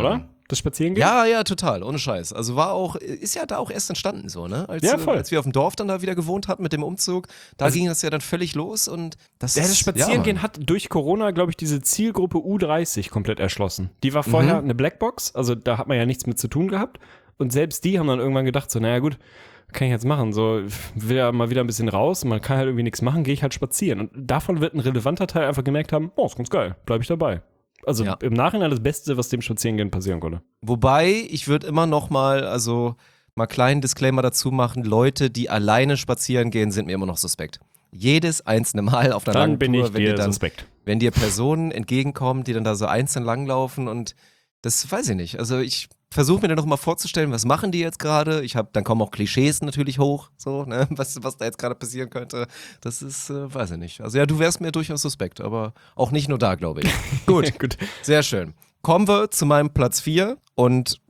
das Spazierengehen? Ja, ja, total, ohne Scheiß. Also war auch, ist ja da auch erst entstanden so, ne? Als, Ja, voll. äh, als wir auf dem Dorf dann da wieder gewohnt hatten mit dem Umzug, da Also- ging das ja dann völlig los und das Ja, ist, das Spazierengehen ja, hat durch Corona, glaube ich, diese Zielgruppe U dreißig komplett erschlossen. Die war vorher Mhm. eine Blackbox, also da hat man ja nichts mit zu tun gehabt. Und selbst die haben dann irgendwann gedacht, so, naja gut, kann ich jetzt machen? So, will ja mal wieder ein bisschen raus, man kann halt irgendwie nichts machen, gehe ich halt spazieren. Und davon wird ein relevanter Teil einfach gemerkt haben, oh, ist ganz geil, bleibe ich dabei. Also Ja. im Nachhinein das Beste, was dem Spazierengehen passieren konnte. Wobei, ich würde immer noch mal, also mal kleinen Disclaimer dazu machen, Leute, die alleine spazieren gehen, sind mir immer noch suspekt. Jedes einzelne Mal auf einer Dann langen bin Tour, ich wenn dir dir dann, suspekt. wenn dir Personen entgegenkommen, die dann da so einzeln langlaufen und das weiß ich nicht. Also ich versuche mir dann noch mal vorzustellen, was machen die jetzt gerade? Ich habe, dann kommen auch Klischees natürlich hoch, so, ne, was, was da jetzt gerade passieren könnte. Das ist, äh, weiß ich nicht. Also ja, du wärst mir durchaus suspekt, aber auch nicht nur da, glaube ich. Gut, Gut. sehr schön. Kommen wir zu meinem Platz vier und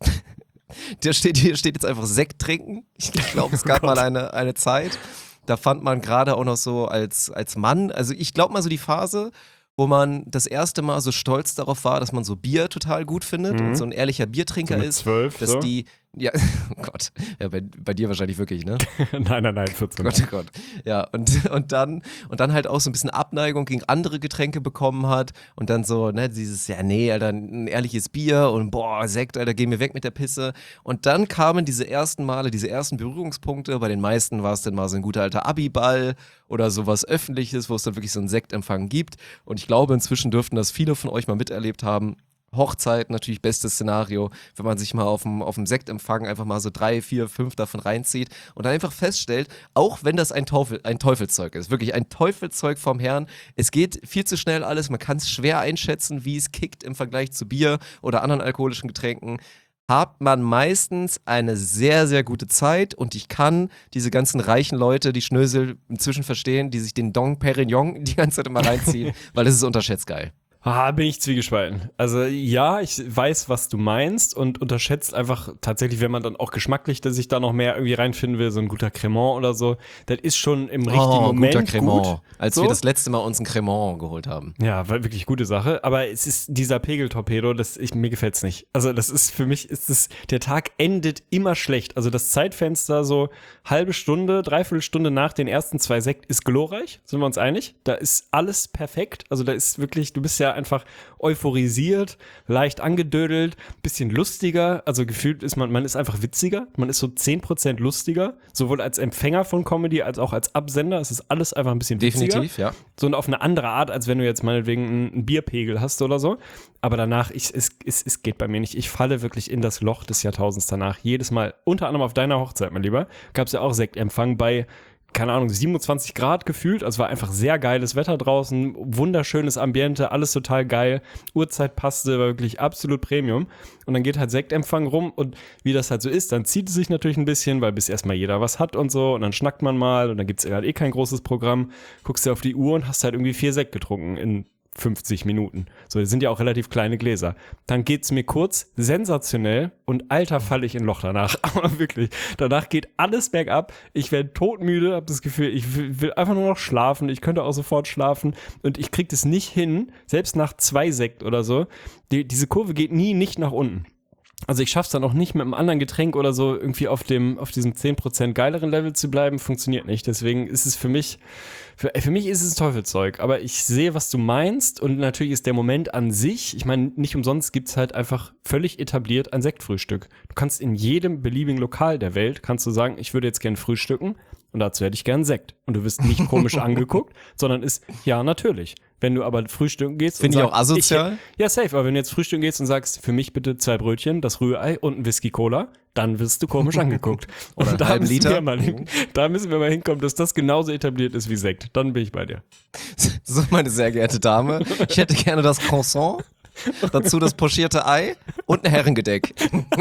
der steht, hier steht jetzt einfach Sekt trinken. Ich glaube, es gab Oh mal Gott. eine, eine Zeit, da fand man gerade auch noch so als, als Mann, also ich glaube mal so die Phase, wo man das erste Mal so stolz darauf war, dass man so Bier total gut findet Mhm. und so ein ehrlicher Biertrinker So mit ist, zwölf, dass so? die, ja, oh Gott, ja, bei, bei dir wahrscheinlich wirklich, ne? nein, nein, nein, vierzehn. Gott, oh Gott. Ja, und, und, dann, und dann halt auch so ein bisschen Abneigung gegen andere Getränke bekommen hat und dann so, ne, dieses, ja, nee, Alter, ein ehrliches Bier und boah, Sekt, Alter, geh mir weg mit der Pisse. Und dann kamen diese ersten Male, diese ersten Berührungspunkte. Bei den meisten war es dann mal so ein guter alter Abiball oder sowas Öffentliches, wo es dann wirklich so einen Sektempfang gibt. Und ich glaube, inzwischen dürften das viele von euch mal miterlebt haben. Hochzeit, natürlich bestes Szenario, wenn man sich mal auf dem, auf dem Sektempfang einfach mal so drei, vier, fünf davon reinzieht und dann einfach feststellt, auch wenn das ein, Teufel, ein Teufelszeug ist, wirklich ein Teufelszeug vom Herrn, es geht viel zu schnell alles, man kann es schwer einschätzen, wie es kickt im Vergleich zu Bier oder anderen alkoholischen Getränken, hat man meistens eine sehr, sehr gute Zeit und ich kann diese ganzen reichen Leute, die Schnösel inzwischen verstehen, die sich den Dong Perignon die ganze Zeit immer reinziehen, weil das ist unterschätzt geil. Ah, bin ich zwiegespalten. Also ja, ich weiß, was du meinst und unterschätzt einfach tatsächlich, wenn man dann auch geschmacklich dass sich da noch mehr irgendwie reinfinden will, so ein guter Cremant oder so, das ist schon im richtigen Moment guter Cremant. gut. Als so. wir das letzte Mal uns ein Cremant geholt haben. Ja, war wirklich gute Sache, aber es ist dieser Pegeltorpedo, das ich, mir gefällt's nicht. Also das ist für mich, ist es, der Tag endet immer schlecht. Also das Zeitfenster so halbe Stunde, dreiviertel Stunde nach den ersten zwei Sekt ist glorreich, sind wir uns einig? Da ist alles perfekt, also da ist wirklich, du bist ja einfach euphorisiert, leicht angedödelt, bisschen lustiger, also gefühlt ist man, man ist einfach witziger, man ist so zehn Prozent lustiger, sowohl als Empfänger von Comedy als auch als Absender, es ist alles einfach ein bisschen witziger. Definitiv, ja. So und auf eine andere Art, als wenn du jetzt meinetwegen einen, einen Bierpegel hast oder so, aber danach, ich, es, es, es geht bei mir nicht, ich falle wirklich in das Loch des Jahrtausends danach, jedes Mal, unter anderem auf deiner Hochzeit, mein Lieber, gab es ja auch Sektempfang bei keine Ahnung, siebenundzwanzig Grad gefühlt, also war einfach sehr geiles Wetter draußen, wunderschönes Ambiente, alles total geil, Uhrzeit passte, war wirklich absolut Premium und dann geht halt Sektempfang rum und wie das halt so ist, dann zieht es sich natürlich ein bisschen, weil bis erstmal jeder was hat und so und dann schnackt man mal und dann gibt es halt eh kein großes Programm, guckst dir auf die Uhr und hast halt irgendwie vier Sekt getrunken in fünfzig Minuten. So, das sind ja auch relativ kleine Gläser. Dann geht's mir kurz sensationell und alter falle ich in Loch danach. Aber wirklich, danach geht alles bergab. Ich werde todmüde, habe das Gefühl, ich will, will einfach nur noch schlafen. Ich könnte auch sofort schlafen und ich krieg das nicht hin, selbst nach zwei Sekt oder so. Die, diese Kurve geht nie nicht nach unten. Also ich schaff's dann auch nicht mit einem anderen Getränk oder so irgendwie auf dem, auf diesem zehn Prozent geileren Level zu bleiben, funktioniert nicht. Deswegen ist es für mich, für, für mich ist es Teufelszeug. Aber ich sehe, was du meinst und natürlich ist der Moment an sich, ich meine, nicht umsonst gibt's halt einfach völlig etabliert ein Sektfrühstück. Du kannst in jedem beliebigen Lokal der Welt, kannst du sagen, ich würde jetzt gern frühstücken und dazu hätte ich gern Sekt. Und du wirst nicht komisch angeguckt, sondern ist, ja, natürlich. Wenn du aber frühstücken gehst Finde und ich auch sagst, asozial. Ich, ja, safe. Aber wenn du jetzt frühstücken gehst und sagst, für mich bitte zwei Brötchen, das Rührei und ein Whisky-Cola, dann wirst du komisch angeguckt. Oder Und da einen halben müssen Liter. wir mal hin, da müssen wir mal hinkommen, dass das genauso etabliert ist wie Sekt. Dann bin ich bei dir. So, meine sehr geehrte Dame, ich hätte gerne das Croissant, dazu das pochierte Ei und ein Herrengedeck.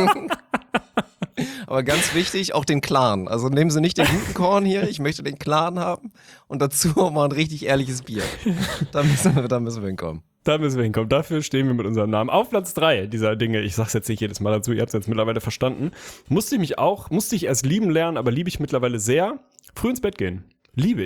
Aber ganz wichtig, auch den Klaren. Also nehmen Sie nicht den guten Korn hier, ich möchte den Klaren haben und dazu auch mal ein richtig ehrliches Bier. Da müssen wir, da müssen wir hinkommen. Da müssen wir hinkommen. Dafür stehen wir mit unserem Namen. Auf Platz drei dieser Dinge, ich sag's jetzt nicht jedes Mal dazu, ihr habt es jetzt mittlerweile verstanden, musste ich mich auch, musste ich erst lieben lernen, aber liebe ich mittlerweile sehr, früh ins Bett gehen. Liebe ich.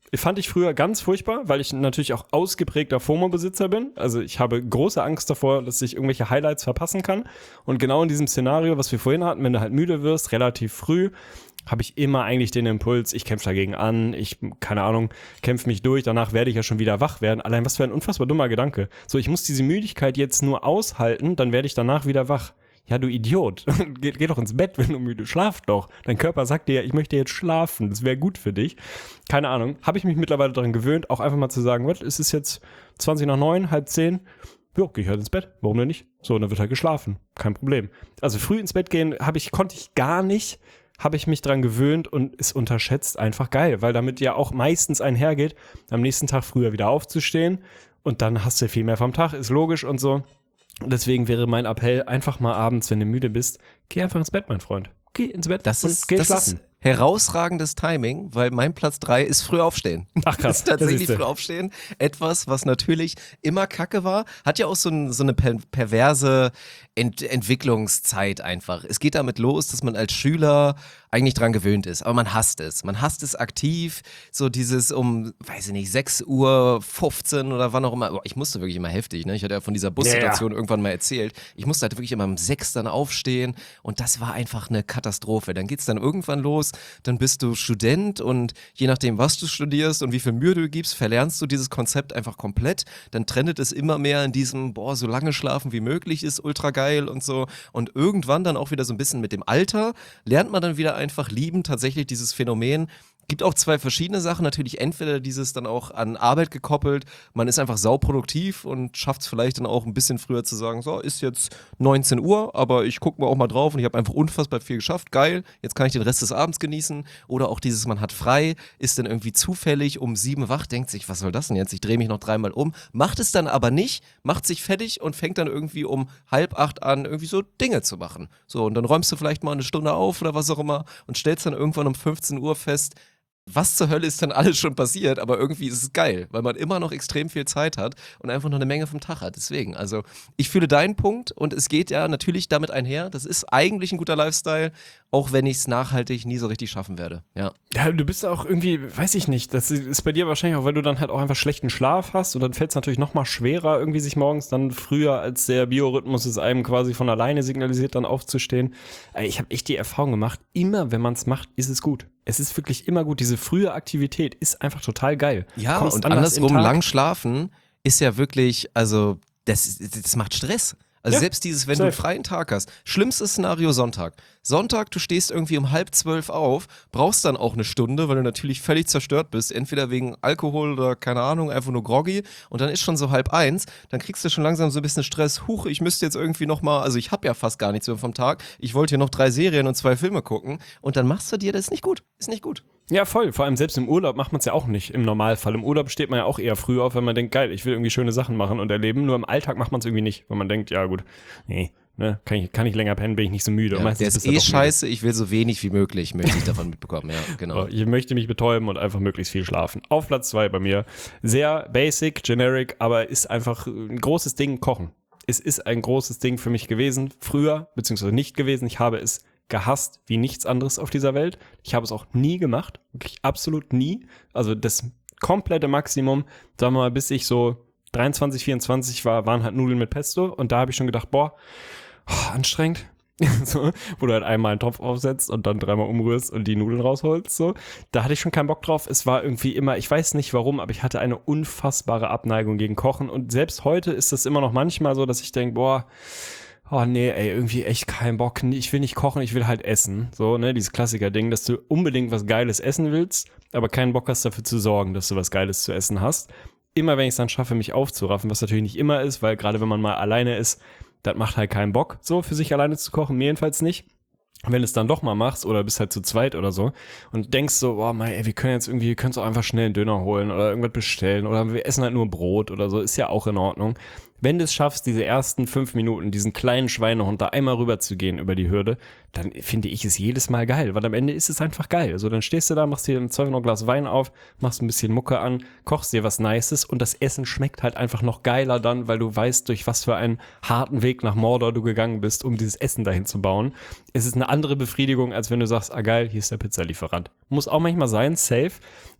Fand ich früher ganz furchtbar, weil ich natürlich auch ausgeprägter FOMO-Besitzer bin. Also ich habe große Angst davor, dass ich irgendwelche Highlights verpassen kann. Und genau in diesem Szenario, was wir vorhin hatten, wenn du halt müde wirst, relativ früh, habe ich immer eigentlich den Impuls, ich kämpfe dagegen an, ich, keine Ahnung, kämpfe mich durch, danach werde ich ja schon wieder wach werden. Allein was für ein unfassbar dummer Gedanke. So, ich muss diese Müdigkeit jetzt nur aushalten, dann werde ich danach wieder wach. Ja, du Idiot, geh, geh doch ins Bett, wenn du müde, schlaf doch. Dein Körper sagt dir ja, ich möchte jetzt schlafen, das wäre gut für dich. Keine Ahnung, habe ich mich mittlerweile daran gewöhnt, auch einfach mal zu sagen, was, es ist jetzt zwanzig nach neun, halb zehn, jo, geh ich halt ins Bett, warum denn nicht? So, und dann wird halt geschlafen, kein Problem. Also früh ins Bett gehen habe ich, konnte ich gar nicht, habe ich mich dran gewöhnt und ist unterschätzt einfach geil, weil damit ja auch meistens einhergeht, am nächsten Tag früher wieder aufzustehen und dann hast du viel mehr vom Tag, ist logisch und so. Deswegen wäre mein Appell, einfach mal abends, wenn du müde bist, geh einfach ins Bett, mein Freund. Geh ins Bett Das und ist, geh das schlafen. ist herausragendes Timing, weil mein Platz drei ist früh aufstehen. Ach krass, Das ist tatsächlich das ist früh aufstehen. Etwas, was natürlich immer kacke war, hat ja auch so, ein, so eine per perverse Ent Entwicklungszeit einfach. Es geht damit los, dass man als Schüler eigentlich dran gewöhnt ist, aber man hasst es. Man hasst es aktiv, so dieses um, weiß ich nicht, sechs Uhr fünfzehn oder wann auch immer. Oh, ich musste wirklich immer heftig, ne? Ich hatte ja von dieser Bussituation yeah. irgendwann mal erzählt. Ich musste halt wirklich immer um sechs dann aufstehen und das war einfach eine Katastrophe. Dann geht's dann irgendwann los, dann bist du Student und je nachdem, was du studierst und wie viel Mühe du gibst, verlernst du dieses Konzept einfach komplett. Dann trendet es immer mehr in diesem, boah, so lange schlafen wie möglich ist ultra geil und so. Und irgendwann dann auch wieder so ein bisschen mit dem Alter lernt man dann wieder einfach lieben, tatsächlich dieses Phänomen. Gibt auch zwei verschiedene Sachen, natürlich entweder dieses dann auch an Arbeit gekoppelt, man ist einfach sauproduktiv und schafft es vielleicht dann auch ein bisschen früher zu sagen, so, ist jetzt neunzehn Uhr, aber ich gucke mal auch mal drauf und ich habe einfach unfassbar viel geschafft, geil, jetzt kann ich den Rest des Abends genießen. Oder auch dieses, man hat frei, ist dann irgendwie zufällig um sieben wach, denkt sich, was soll das denn jetzt, ich drehe mich noch dreimal um, macht es dann aber nicht, macht sich fertig und fängt dann irgendwie um halb acht an, irgendwie so Dinge zu machen. So, und dann räumst du vielleicht mal eine Stunde auf oder was auch immer und stellst dann irgendwann um fünfzehn Uhr fest, was zur Hölle ist denn alles schon passiert, aber irgendwie ist es geil, weil man immer noch extrem viel Zeit hat und einfach noch eine Menge vom Tag hat. Deswegen, also ich fühle deinen Punkt und es geht ja natürlich damit einher, das ist eigentlich ein guter Lifestyle, auch wenn ich es nachhaltig nie so richtig schaffen werde. Ja. Ja, du bist auch irgendwie, weiß ich nicht, das ist bei dir wahrscheinlich auch, weil du dann halt auch einfach schlechten Schlaf hast und dann fällt es natürlich noch mal schwerer, irgendwie sich morgens dann früher, als der Biorhythmus es einem quasi von alleine signalisiert, dann aufzustehen. Ich habe echt die Erfahrung gemacht, immer wenn man es macht, ist es gut. Es ist wirklich immer gut. Diese frühe Aktivität ist einfach total geil. Ja, Kommst und anders andersrum in den Tag. lang schlafen ist ja wirklich, also das, das macht Stress. Also Ja, selbst dieses, wenn safe. du einen freien Tag hast. Schlimmstes Szenario Sonntag. Sonntag, du stehst irgendwie um halb zwölf auf, brauchst dann auch eine Stunde, weil du natürlich völlig zerstört bist. Entweder wegen Alkohol oder keine Ahnung, einfach nur groggy. Und dann ist schon so halb eins. Dann kriegst du schon langsam so ein bisschen Stress. Huch, ich müsste jetzt irgendwie nochmal, also ich habe ja fast gar nichts mehr vom Tag. Ich wollte hier noch drei Serien und zwei Filme gucken. Und dann machst du dir, das ist nicht gut. Ist nicht gut. Ja, voll. Vor allem selbst im Urlaub macht man es ja auch nicht im Normalfall. Im Urlaub steht man ja auch eher früh auf, wenn man denkt, geil, ich will irgendwie schöne Sachen machen und erleben. Nur im Alltag macht man es irgendwie nicht, weil man denkt, ja gut, nee, ne, kann ich, kann ich länger pennen, bin ich nicht so müde. Ja, und meistens der ist bist du eh doch müde. scheiße, ich will so wenig wie möglich, möchte ich davon mitbekommen. Ja, genau. So, ich möchte mich betäuben und einfach möglichst viel schlafen. Auf Platz zwei bei mir. Sehr basic, generic, aber ist einfach ein großes Ding, Kochen. Es ist ein großes Ding für mich gewesen, früher, beziehungsweise nicht gewesen. Ich habe es gehasst wie nichts anderes auf dieser Welt. Ich habe es auch nie gemacht, wirklich absolut nie. Also das komplette Maximum, sagen wir mal, bis ich so dreiundzwanzig, vierundzwanzig war, waren halt Nudeln mit Pesto und da habe ich schon gedacht, boah, oh, anstrengend. So, wo du halt einmal einen Topf aufsetzt und dann dreimal umrührst und die Nudeln rausholst. So. Da hatte ich schon keinen Bock drauf. Es war irgendwie immer, ich weiß nicht warum, aber ich hatte eine unfassbare Abneigung gegen Kochen. Und selbst heute ist das immer noch manchmal so, dass ich denke, boah, oh nee, ey, irgendwie echt keinen Bock. Ich will nicht kochen, ich will halt essen. So, ne, dieses Klassiker-Ding, dass du unbedingt was Geiles essen willst, aber keinen Bock hast dafür zu sorgen, dass du was Geiles zu essen hast. Immer wenn ich es dann schaffe, mich aufzuraffen, was natürlich nicht immer ist, weil gerade wenn man mal alleine ist, das macht halt keinen Bock, so für sich alleine zu kochen, mir jedenfalls nicht. Wenn du es dann doch mal machst oder bist halt zu zweit oder so und denkst so, boah, mei, ey, wir können jetzt irgendwie, wir können auch einfach schnell einen Döner holen oder irgendwas bestellen oder wir essen halt nur Brot oder so, ist ja auch in Ordnung. Wenn du es schaffst, diese ersten fünf Minuten, diesen kleinen Schweinehund da einmal rüber zu gehen über die Hürde, dann finde ich es jedes Mal geil, weil am Ende ist es einfach geil. Also dann stehst du da, machst dir im Zweifel noch ein Glas Wein auf, machst ein bisschen Mucke an, kochst dir was Nices und das Essen schmeckt halt einfach noch geiler dann, weil du weißt, durch was für einen harten Weg nach Mordor du gegangen bist, um dieses Essen dahin zu bauen. Es ist eine andere Befriedigung, als wenn du sagst, ah geil, hier ist der Pizzalieferant. Muss auch manchmal sein, safe,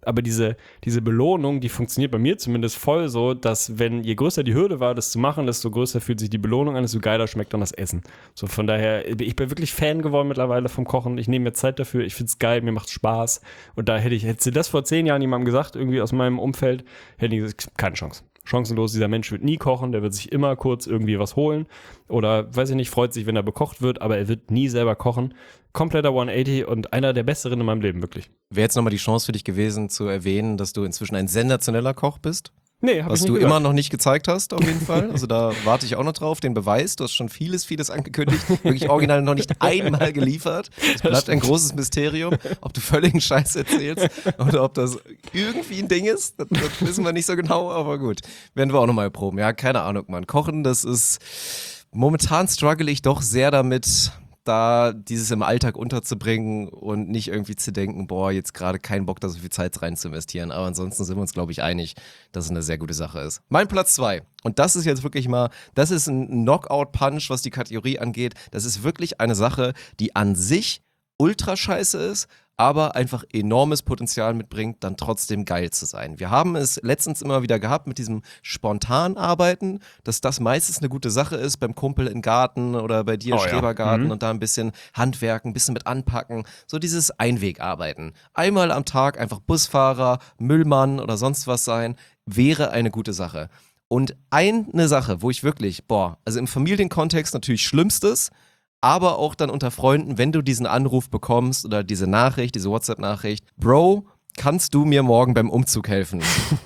aber diese, diese Belohnung, die funktioniert bei mir zumindest voll so, dass wenn je größer die Hürde war, das zu machen, desto größer fühlt sich die Belohnung an, desto geiler schmeckt dann das Essen. So von daher, ich bin wirklich Fan geworden mittlerweile vom Kochen. Ich nehme mir Zeit dafür, ich find's geil, mir macht's Spaß. Und da hätte ich, hätte sie das vor zehn Jahren jemandem gesagt, irgendwie aus meinem Umfeld, hätte ich gesagt, keine Chance. Chancenlos, dieser Mensch wird nie kochen, der wird sich immer kurz irgendwie was holen oder, weiß ich nicht, freut sich, wenn er bekocht wird, aber er wird nie selber kochen. Kompletter hundertachtzig und einer der besseren in meinem Leben, wirklich. Wäre jetzt nochmal die Chance für dich gewesen, zu erwähnen, dass du inzwischen ein sensationeller Koch bist? Nee, hab Was ich nicht du gesagt. immer noch nicht gezeigt hast, auf jeden Fall. Also da warte ich auch noch drauf, den Beweis. Du hast schon vieles, vieles angekündigt. Wirklich original noch nicht einmal geliefert. Es bleibt ein großes Mysterium, ob du völligen Scheiß erzählst oder ob das irgendwie ein Ding ist. Das, das wissen wir nicht so genau, aber gut. Werden wir auch nochmal proben. Ja, keine Ahnung, Mann. Kochen, das ist... Momentan struggle ich doch sehr damit, da dieses im Alltag unterzubringen und nicht irgendwie zu denken, boah, jetzt gerade keinen Bock, da so viel Zeit rein zu investieren. Aber ansonsten sind wir uns, glaube ich, einig, dass es eine sehr gute Sache ist. Mein Platz zwei. Und das ist jetzt wirklich mal, das ist ein Knockout-Punch, was die Kategorie angeht. Das ist wirklich eine Sache, die an sich ultra scheiße ist, aber einfach enormes Potenzial mitbringt, dann trotzdem geil zu sein. Wir haben es letztens immer wieder gehabt mit diesem spontan Arbeiten, dass das meistens eine gute Sache ist, beim Kumpel im Garten oder bei dir im Oh ja. Schrebergarten Mhm. und da ein bisschen Handwerken, ein bisschen mit anpacken, so dieses Einwegarbeiten. Einmal am Tag einfach Busfahrer, Müllmann oder sonst was sein, wäre eine gute Sache. Und eine Sache, wo ich wirklich, boah, also im Familienkontext natürlich Schlimmstes, aber auch dann unter Freunden, wenn du diesen Anruf bekommst oder diese Nachricht, diese WhatsApp-Nachricht, Bro, kannst du mir morgen beim Umzug helfen?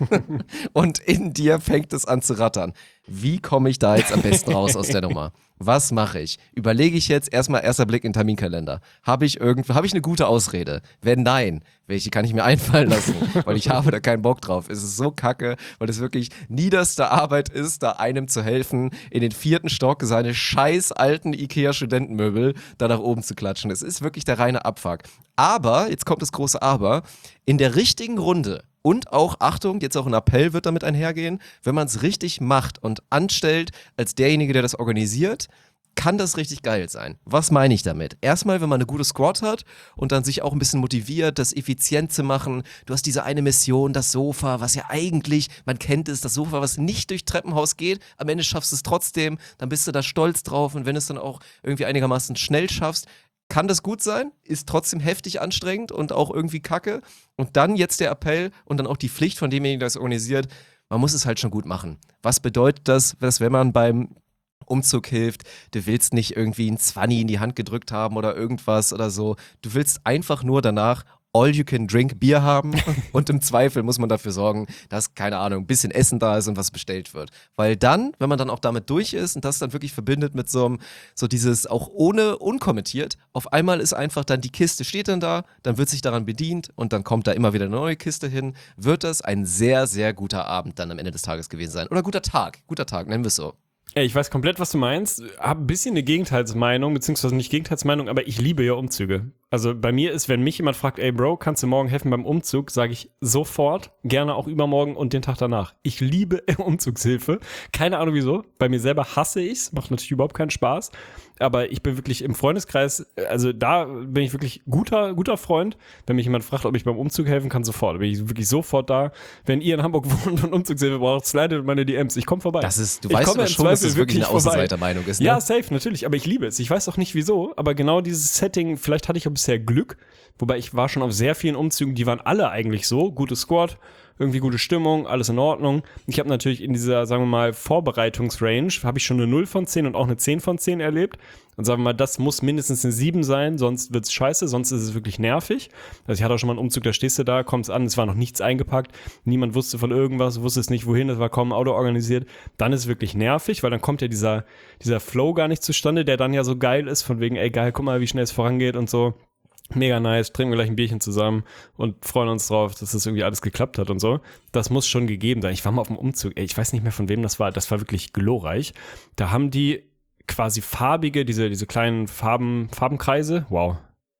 Und in dir fängt es an zu rattern. Wie komme ich da jetzt am besten raus aus der Nummer? Was mache ich? Überlege ich jetzt erstmal erster Blick in den Terminkalender. Habe ich irgendwo, habe ich eine gute Ausrede? Wenn nein, welche kann ich mir einfallen lassen? Weil ich habe da keinen Bock drauf. Es ist so kacke, weil es wirklich niederste Arbeit ist, da einem zu helfen, in den vierten Stock seine scheiß alten Ikea-Studentenmöbel da nach oben zu klatschen. Es ist wirklich der reine Abfuck. Aber, jetzt kommt das große Aber, in der richtigen Runde und auch, Achtung, jetzt auch ein Appell wird damit einhergehen, wenn man es richtig macht und anstellt als derjenige, der das organisiert, kann das richtig geil sein. Was meine ich damit? Erstmal, wenn man eine gute Squad hat und dann sich auch ein bisschen motiviert, das effizient zu machen. Du hast diese eine Mission, das Sofa, was ja eigentlich, man kennt es, das Sofa, was nicht durch Treppenhaus geht. Am Ende schaffst du es trotzdem, dann bist du da stolz drauf und wenn du es dann auch irgendwie einigermaßen schnell schaffst, kann das gut sein, ist trotzdem heftig anstrengend und auch irgendwie kacke. Und dann jetzt der Appell und dann auch die Pflicht von demjenigen, der es organisiert, man muss es halt schon gut machen. Was bedeutet das, dass wenn man beim Umzug hilft, du willst nicht irgendwie ein Zwanni in die Hand gedrückt haben oder irgendwas oder so. Du willst einfach nur danach All-You-Can-Drink-Bier haben und im Zweifel muss man dafür sorgen, dass, keine Ahnung, ein bisschen Essen da ist und was bestellt wird. Weil dann, wenn man dann auch damit durch ist und das dann wirklich verbindet mit so einem, so dieses auch ohne unkommentiert, auf einmal ist einfach dann die Kiste steht dann da, dann wird sich daran bedient und dann kommt da immer wieder eine neue Kiste hin, wird das ein sehr, sehr guter Abend dann am Ende des Tages gewesen sein. Oder guter Tag, guter Tag, nennen wir es so. Ey, ich weiß komplett, was du meinst. Hab ein bisschen eine Gegenteilsmeinung, beziehungsweise nicht Gegenteilsmeinung, aber ich liebe ja Umzüge. Also bei mir ist, wenn mich jemand fragt, ey Bro, kannst du morgen helfen beim Umzug, sage ich sofort, gerne auch übermorgen und den Tag danach. Ich liebe Umzugshilfe. Keine Ahnung wieso. Bei mir selber hasse ich's, macht natürlich überhaupt keinen Spaß. Aber ich bin wirklich im Freundeskreis, also da bin ich wirklich guter, guter Freund. Wenn mich jemand fragt, ob ich beim Umzug helfen kann, sofort. Da bin ich wirklich sofort da. Wenn ihr in Hamburg wohnt und Umzugshilfe braucht, slidet meine D Ms. Ich komme vorbei. Das ist, du Ich weißt komme aber im schon, dass Zweifel das wirklich eine wirklich vorbei. Außenseitermeinung ist, ne? Ja, safe, natürlich. Aber ich liebe es. Ich weiß auch nicht wieso, aber genau dieses Setting, vielleicht hatte ich auch bisher Glück. Wobei ich war schon auf sehr vielen Umzügen, die waren alle eigentlich so. Gute Squad, irgendwie gute Stimmung, alles in Ordnung. Ich habe natürlich in dieser, sagen wir mal, Vorbereitungsrange, habe ich schon eine null von zehn und auch eine zehn von zehn erlebt. Und sagen wir mal, das muss mindestens eine sieben sein, sonst wird's scheiße, sonst ist es wirklich nervig. Also ich hatte auch schon mal einen Umzug, da stehst du da, kommst an, es war noch nichts eingepackt, niemand wusste von irgendwas, wusste es nicht wohin, es war kaum ein Auto organisiert. Dann ist es wirklich nervig, weil dann kommt ja dieser, dieser Flow gar nicht zustande, der dann ja so geil ist, von wegen, ey geil, guck mal, wie schnell es vorangeht und so. Mega nice, trinken wir gleich ein Bierchen zusammen und freuen uns drauf, dass das irgendwie alles geklappt hat und so. Das muss schon gegeben sein. Ich war mal auf dem Umzug, ey, ich weiß nicht mehr von wem das war, das war wirklich glorreich. Da haben die quasi farbige, diese, diese kleinen Farben, Farbenkreise, wow,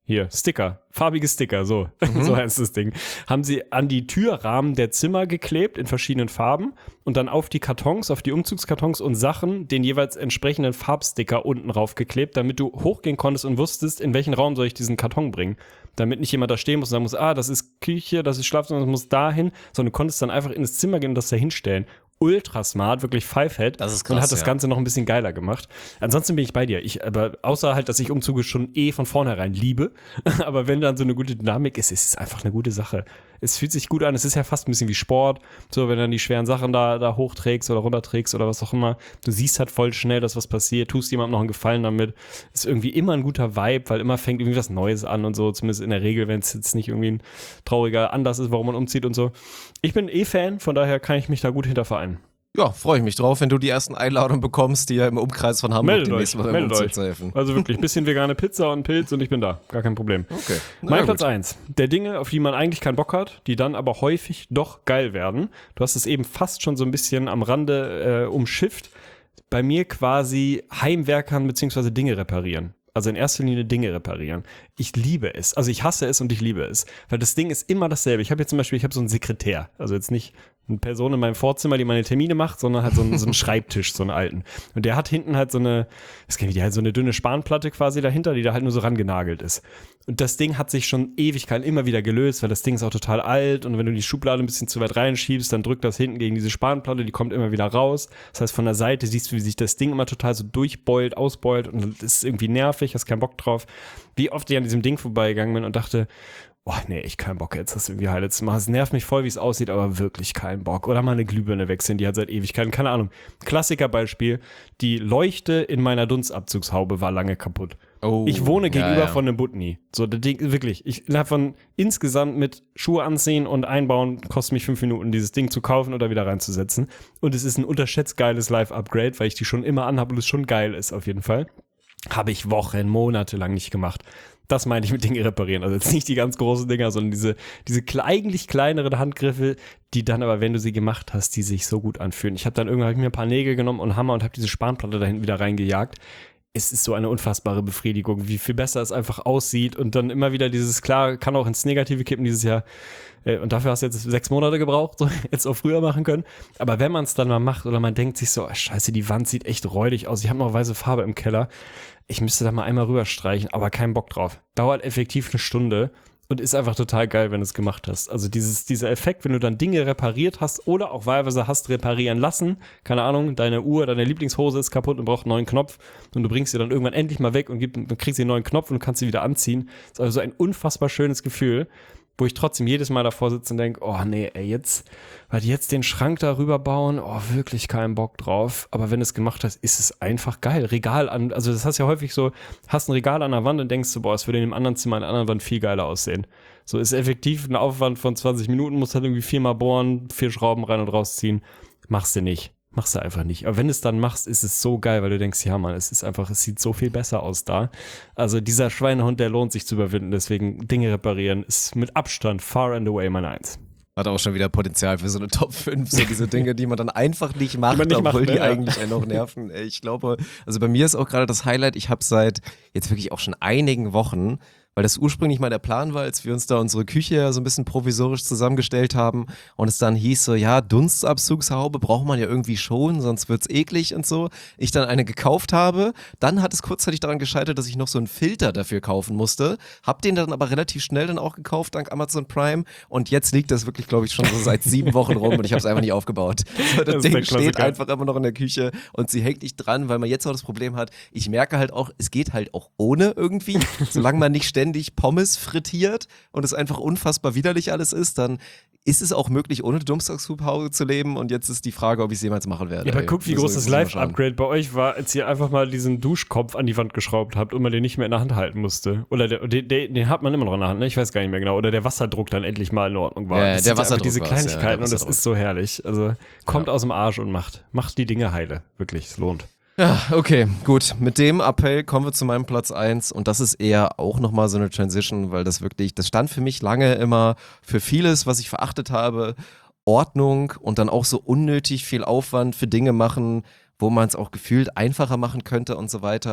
hier, Sticker, farbige Sticker, so, mhm. so heißt das Ding, haben sie an die Türrahmen der Zimmer geklebt in verschiedenen Farben und dann auf die Kartons, auf die Umzugskartons und Sachen den jeweils entsprechenden Farbsticker unten raufgeklebt, damit du hochgehen konntest und wusstest, in welchen Raum soll ich diesen Karton bringen. Damit nicht jemand da stehen muss und sagen muss, ah, das ist Küche, das ist Schlafzimmer, das muss dahin, sondern du konntest dann einfach in das Zimmer gehen und das da hinstellen. Ultra smart, wirklich Five-Head. Das ist krass, und hat das ja. Ganze noch ein bisschen geiler gemacht. Ansonsten bin ich bei dir. Ich, aber außer halt, dass ich Umzüge schon eh von vornherein liebe. Aber wenn dann so eine gute Dynamik ist, ist es einfach eine gute Sache. Es fühlt sich gut an. Es ist ja fast ein bisschen wie Sport. So, wenn du dann die schweren Sachen da, da hochträgst oder runterträgst oder was auch immer. Du siehst halt voll schnell, dass was passiert. Tust jemandem noch einen Gefallen damit. Ist irgendwie immer ein guter Vibe, weil immer fängt irgendwie was Neues an und so. Zumindest in der Regel, wenn es jetzt nicht irgendwie ein trauriger Anlass ist, warum man umzieht und so. Ich bin eh Fan, von daher kann ich mich da gut hinter vereinen. Ja, freue ich mich drauf, wenn du die ersten Einladungen bekommst, dir im Umkreis von Hamburg Meldet demnächst euch, mal beim meldet Umzug euch. zu helfen. Also wirklich, bisschen vegane Pizza und Pilz und ich bin da. Gar kein Problem. Okay. Na Mein ja, Platz gut. eins. Der Dinge, auf die man eigentlich keinen Bock hat, die dann aber häufig doch geil werden. Du hast es eben fast schon so ein bisschen am Rande äh, umschifft. Bei mir quasi Heimwerkern bzw. Dinge reparieren. Also in erster Linie Dinge reparieren. Ich liebe es. Also ich hasse es und ich liebe es. Weil das Ding ist immer dasselbe. Ich habe jetzt zum Beispiel, ich habe so einen Sekretär. Also jetzt nicht eine Person in meinem Vorzimmer, die meine Termine macht, sondern halt so einen, so einen Schreibtisch, so einen alten. Und der hat hinten halt so eine, das kennt ihr, halt so eine dünne Spanplatte quasi dahinter, die da halt nur so rangenagelt ist. Und das Ding hat sich schon Ewigkeiten immer wieder gelöst, weil das Ding ist auch total alt und wenn du die Schublade ein bisschen zu weit reinschiebst, dann drückt das hinten gegen diese Spanplatte, die kommt immer wieder raus. Das heißt, von der Seite siehst du, wie sich das Ding immer total so durchbeult, ausbeult und das ist irgendwie nervig, hast keinen Bock drauf. Wie oft ich an diesem Ding vorbeigegangen bin und dachte, boah, nee, ich keinen Bock jetzt, das irgendwie heile zu machen. Es nervt mich voll, wie es aussieht, aber wirklich keinen Bock. Oder mal eine Glühbirne wechseln, die hat seit Ewigkeiten, keine Ahnung. Klassikerbeispiel, die Leuchte in meiner Dunstabzugshaube war lange kaputt. Oh, ich wohne gegenüber ja, ja. von einem Butni. So, das Ding, wirklich, ich innerhalb von insgesamt mit Schuhe anziehen und einbauen, kostet mich fünf Minuten, dieses Ding zu kaufen oder wieder reinzusetzen. Und es ist ein unterschätzt geiles Live-Upgrade, weil ich die schon immer anhabe und es schon geil ist auf jeden Fall. Habe ich Wochen, Monate lang nicht gemacht. Das meine ich mit Dinge reparieren. Also jetzt nicht die ganz großen Dinger, sondern diese, diese eigentlich kleineren Handgriffe, die dann aber, wenn du sie gemacht hast, die sich so gut anfühlen. Ich habe dann irgendwann hab ich mir ein paar Nägel genommen und Hammer und habe diese Spanplatte da hinten wieder reingejagt. Es ist so eine unfassbare Befriedigung, wie viel besser es einfach aussieht und dann immer wieder dieses, klar, kann auch ins Negative kippen dieses Jahr äh, und dafür hast du jetzt sechs Monate gebraucht, so jetzt auch früher machen können, aber wenn man es dann mal macht oder man denkt sich so, oh, scheiße, die Wand sieht echt räudig aus, ich habe noch weiße Farbe im Keller, ich müsste da mal einmal rüberstreichen, aber keinen Bock drauf. Dauert effektiv eine Stunde und ist einfach total geil, wenn du es gemacht hast. Also dieses, dieser Effekt, wenn du dann Dinge repariert hast oder auch wahlweise hast reparieren lassen, keine Ahnung, deine Uhr, deine Lieblingshose ist kaputt und braucht einen neuen Knopf und du bringst sie dann irgendwann endlich mal weg und gib, dann kriegst du einen neuen Knopf und du kannst sie wieder anziehen. Das ist also so ein unfassbar schönes Gefühl, wo ich trotzdem jedes Mal davor sitze und denke, oh nee, ey, jetzt, weil die jetzt den Schrank darüber bauen, oh, wirklich keinen Bock drauf. Aber wenn du es gemacht hast, ist es einfach geil. Regal an, also das hast ja häufig so, hast ein Regal an der Wand und denkst du, boah, es würde in dem anderen Zimmer an der anderen Wand viel geiler aussehen. So ist effektiv ein Aufwand von zwanzig Minuten, musst halt irgendwie viermal bohren, vier Schrauben rein und rausziehen. Machst du nicht. Machst du einfach nicht. Aber wenn du es dann machst, ist es so geil, weil du denkst, ja Mann, es ist einfach, es sieht so viel besser aus da. Also dieser Schweinehund, der lohnt sich zu überwinden, deswegen Dinge reparieren ist mit Abstand far and away mein Eins. Hat auch schon wieder Potenzial für so eine Top fünf, so diese Dinge, die man dann einfach nicht macht, man nicht obwohl macht, die ne? eigentlich einen auch nerven. Ey, Ich glaube, also bei mir ist auch gerade das Highlight, ich habe seit jetzt wirklich auch schon einigen Wochen, weil das ursprünglich mal der Plan war, als wir uns da unsere Küche ja so ein bisschen provisorisch zusammengestellt haben und es dann hieß so, ja, Dunstabzugshaube braucht man ja irgendwie schon, sonst wird's eklig und so. Ich dann eine gekauft habe, dann hat es kurzzeitig daran gescheitert, dass ich noch so einen Filter dafür kaufen musste, hab den dann aber relativ schnell dann auch gekauft, dank Amazon Prime und jetzt liegt das wirklich, glaube ich, schon so seit sieben Wochen rum und ich habe es einfach nicht aufgebaut. So, das, Das ist Ding der steht Klassiker. einfach immer noch in der Küche und sie hängt nicht dran, weil man jetzt auch das Problem hat, ich merke halt auch, es geht halt auch ohne irgendwie, solange man nicht ständig Pommes frittiert und es einfach unfassbar widerlich alles ist, dann ist es auch möglich, ohne Dunstabzugshaube zu leben und jetzt ist die Frage, ob ich es jemals machen werde. Ja, aber ey. guck, wie Muss- groß muss das ich mal schauen. Live-Upgrade bei euch war, als ihr einfach mal diesen Duschkopf an die Wand geschraubt habt und man den nicht mehr in der Hand halten musste. Oder der, den, den, den hat man immer noch in der Hand, ne? Ich weiß gar nicht mehr genau. Oder der Wasserdruck dann endlich mal in Ordnung war. Ja, Das der sind einfach Wasserdruck diese war's, ja, der Kleinigkeiten und das Wasserdruck. ist so herrlich. Also kommt aus dem Arsch und macht. Macht die Dinge heile. Wirklich, es lohnt. Ja, okay, gut. Mit dem Appell kommen wir zu meinem Platz eins und das ist eher auch nochmal so eine Transition, weil das wirklich, das stand für mich lange immer für vieles, was ich verachtet habe, Ordnung und dann auch so unnötig viel Aufwand für Dinge machen, wo man es auch gefühlt einfacher machen könnte und so weiter.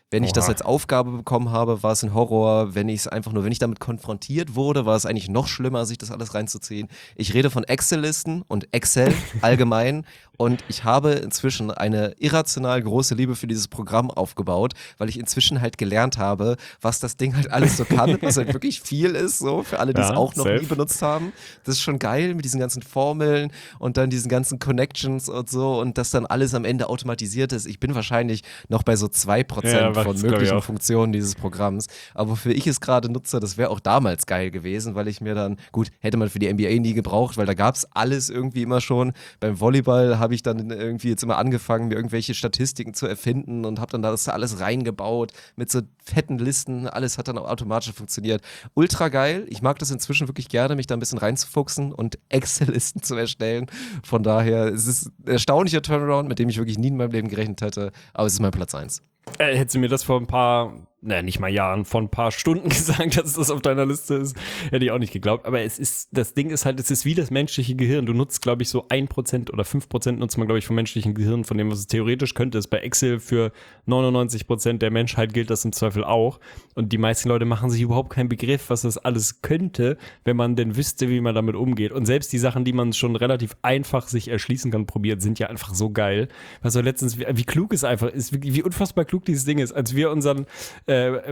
Wenn ich Oha. das als Aufgabe bekommen habe, war es ein Horror. Wenn ich es einfach nur, wenn ich damit konfrontiert wurde, war es eigentlich noch schlimmer, sich das alles reinzuziehen. Ich rede von Excel-Listen und Excel allgemein. Und ich habe inzwischen eine irrational große Liebe für dieses Programm aufgebaut, weil ich inzwischen halt gelernt habe, was das Ding halt alles so kann, was halt wirklich viel ist, so für alle, die es Ja, auch noch safe. nie benutzt haben. Das ist schon geil mit diesen ganzen Formeln und dann diesen ganzen Connections und so und dass dann alles am Ende automatisiert ist. Ich bin wahrscheinlich noch bei so zwei Prozent Ja, von das glaub ich möglichen auch. Funktionen dieses Programms. Aber wofür ich es gerade nutze, das wäre auch damals geil gewesen, weil ich mir dann, gut, hätte man für die N B A nie gebraucht, weil da gab es alles irgendwie immer schon. Beim Volleyball habe ich dann irgendwie jetzt immer angefangen, mir irgendwelche Statistiken zu erfinden und habe dann das da alles reingebaut mit so fetten Listen. Alles hat dann auch automatisch funktioniert. Ultra geil. Ich mag das inzwischen wirklich gerne, mich da ein bisschen reinzufuchsen und Excel-Listen zu erstellen. Von daher, es ist ein erstaunlicher Turnaround, mit dem ich wirklich nie in meinem Leben gerechnet hätte. Aber es ist mein Platz eins. Äh, hättest du mir das vor ein paar, naja, nicht mal Jahren, vor ein paar Stunden gesagt, dass das auf deiner Liste ist, hätte ich auch nicht geglaubt. Aber es ist, das Ding ist halt, es ist wie das menschliche Gehirn. Du nutzt, glaube ich, so ein Prozent oder fünf Prozent nutzt man, glaube ich, vom menschlichen Gehirn, von dem, was es theoretisch könnte. Ist bei Excel für neunundneunzig Prozent der Menschheit gilt das im Zweifel auch. Und die meisten Leute machen sich überhaupt keinen Begriff, was das alles könnte, wenn man denn wüsste, wie man damit umgeht. Und selbst die Sachen, die man schon relativ einfach sich erschließen kann, probiert, sind ja einfach so geil. Was so letztens, wie, wie klug es einfach ist, wie, wie unfassbar klug dieses Ding ist. Als wir unseren äh,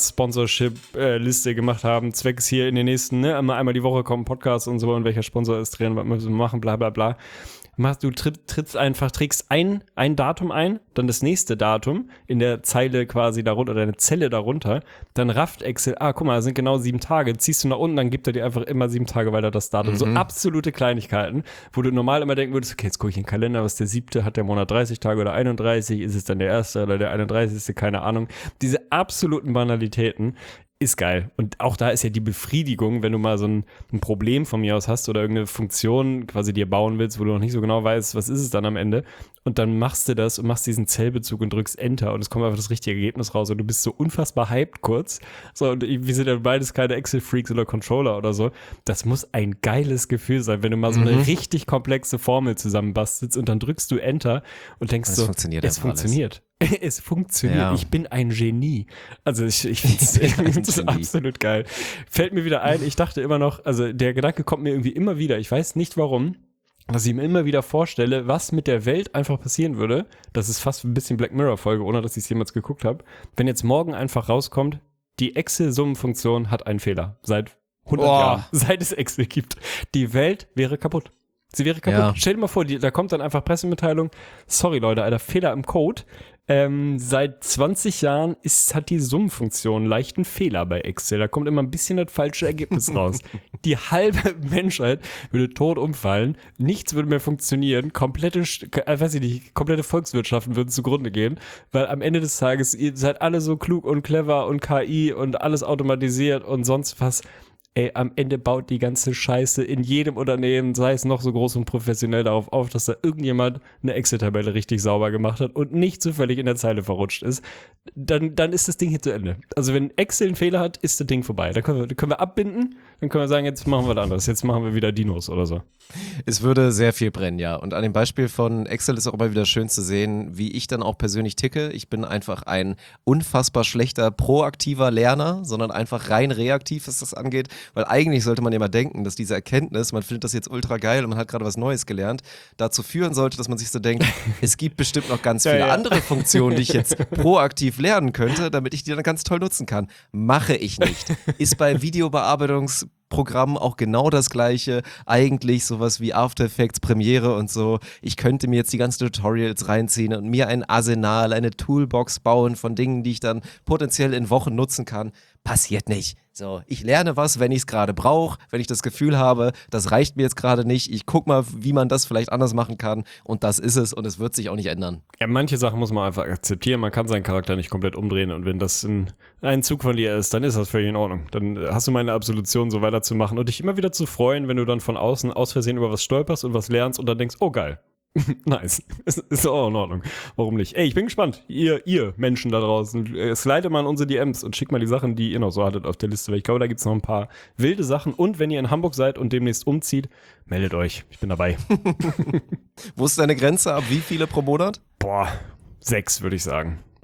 Podcast-Sponsorship-Liste gemacht haben, zwecks hier in den nächsten, ne, einmal, einmal die Woche kommen Podcasts und so und welcher Sponsor ist drin, was müssen wir machen, bla bla bla. Machst, du tritt, trittst einfach, trägst ein, ein Datum ein, dann das nächste Datum in der Zeile quasi darunter, oder eine Zelle darunter, dann rafft Excel, ah, guck mal, das sind genau sieben Tage, ziehst du nach unten, dann gibt er dir einfach immer sieben Tage weiter das Datum. Mhm. So absolute Kleinigkeiten, wo du normal immer denken würdest, okay, jetzt gucke ich in den Kalender, was ist der siebte, hat der Monat dreißig Tage oder einunddreißig, ist es dann der erste oder der einunddreißigste, keine Ahnung. Diese absoluten Banalitäten ist geil. Und auch da ist ja die Befriedigung, wenn du mal so ein, ein Problem von mir aus hast oder irgendeine Funktion quasi dir bauen willst, wo du noch nicht so genau weißt, was ist es dann am Ende. Und dann machst du das und machst diesen Zellbezug und drückst Enter und es kommt einfach das richtige Ergebnis raus und du bist so unfassbar hyped kurz. So, und wir sind ja beides keine Excel-Freaks oder Controller oder so. Das muss ein geiles Gefühl sein, wenn du mal so eine mhm. richtig komplexe Formel zusammenbastelst und dann drückst du Enter und denkst das so, funktioniert es funktioniert. Es funktioniert. Ja. Ich bin ein Genie. Also ich, ich finde es absolut geil. Fällt mir wieder ein, ich dachte immer noch, also der Gedanke kommt mir irgendwie immer wieder, ich weiß nicht warum, dass ich mir immer wieder vorstelle, was mit der Welt einfach passieren würde. Das ist fast ein bisschen Black Mirror-Folge, ohne dass ich es jemals geguckt habe. Wenn jetzt morgen einfach rauskommt, die Excel-Summenfunktion hat einen Fehler. Seit hundert oh. Jahren. Seit es Excel gibt. Die Welt wäre kaputt. Sie wäre kaputt. Ja. Stell dir mal vor, die, da kommt dann einfach Pressemitteilung. Sorry Leute, Alter, Fehler im Code. Ähm, seit zwanzig Jahren ist, hat die Summenfunktion leichten Fehler bei Excel. Da kommt immer ein bisschen das falsche Ergebnis raus. Die halbe Menschheit würde tot umfallen. Nichts würde mehr funktionieren. Komplette, äh, weiß ich nicht, komplette Volkswirtschaften würden zugrunde gehen. Weil am Ende des Tages, ihr seid alle so klug und clever und K I und alles automatisiert und sonst was. Ey, am Ende baut die ganze Scheiße in jedem Unternehmen, sei es noch so groß und professionell, darauf auf, dass da irgendjemand eine Excel-Tabelle richtig sauber gemacht hat und nicht zufällig in der Zeile verrutscht ist. Dann, dann ist das Ding hier zu Ende. Also wenn Excel einen Fehler hat, ist das Ding vorbei. Dann können wir, dann können wir abbinden, dann können wir sagen, jetzt machen wir was anderes. Jetzt machen wir wieder Dinos oder so. Es würde sehr viel brennen, ja. Und an dem Beispiel von Excel ist auch immer wieder schön zu sehen, wie ich dann auch persönlich ticke. Ich bin einfach ein unfassbar schlechter proaktiver Lerner, sondern einfach rein reaktiv, was das angeht. Weil eigentlich sollte man ja mal denken, dass diese Erkenntnis, man findet das jetzt ultra geil und man hat gerade was Neues gelernt, dazu führen sollte, dass man sich so denkt, es gibt bestimmt noch ganz viele ja, ja. andere Funktionen, die ich jetzt proaktiv lernen könnte, damit ich die dann ganz toll nutzen kann. Mache ich nicht. Ist bei Videobearbeitungs Programm auch genau das gleiche, eigentlich sowas wie After Effects, Premiere und so. Ich könnte mir jetzt die ganzen Tutorials reinziehen und mir ein Arsenal, eine Toolbox bauen von Dingen, die ich dann potenziell in Wochen nutzen kann. Passiert nicht. So, ich lerne was, wenn ich es gerade brauche, wenn ich das Gefühl habe, das reicht mir jetzt gerade nicht. Ich guck mal, wie man das vielleicht anders machen kann und das ist es und es wird sich auch nicht ändern. Ja, manche Sachen muss man einfach akzeptieren. Man kann seinen Charakter nicht komplett umdrehen und wenn das ein, ein Zug von dir ist, dann ist das völlig in Ordnung. Dann hast du meine Absolution, so weiterzumachen und dich immer wieder zu freuen, wenn du dann von außen aus Versehen über was stolperst und was lernst und dann denkst, oh geil. Nice. Ist, ist auch in Ordnung. Warum nicht? Ey, ich bin gespannt. Ihr, ihr Menschen da draußen, äh, slide mal in unsere D Ms und schickt mal die Sachen, die ihr noch so hattet auf der Liste, weil ich glaube, da gibt es noch ein paar wilde Sachen. Und wenn ihr in Hamburg seid und demnächst umzieht, meldet euch. Ich bin dabei. Wo ist deine Grenze? Ab wie viele pro Monat? Boah, sechs würde ich sagen.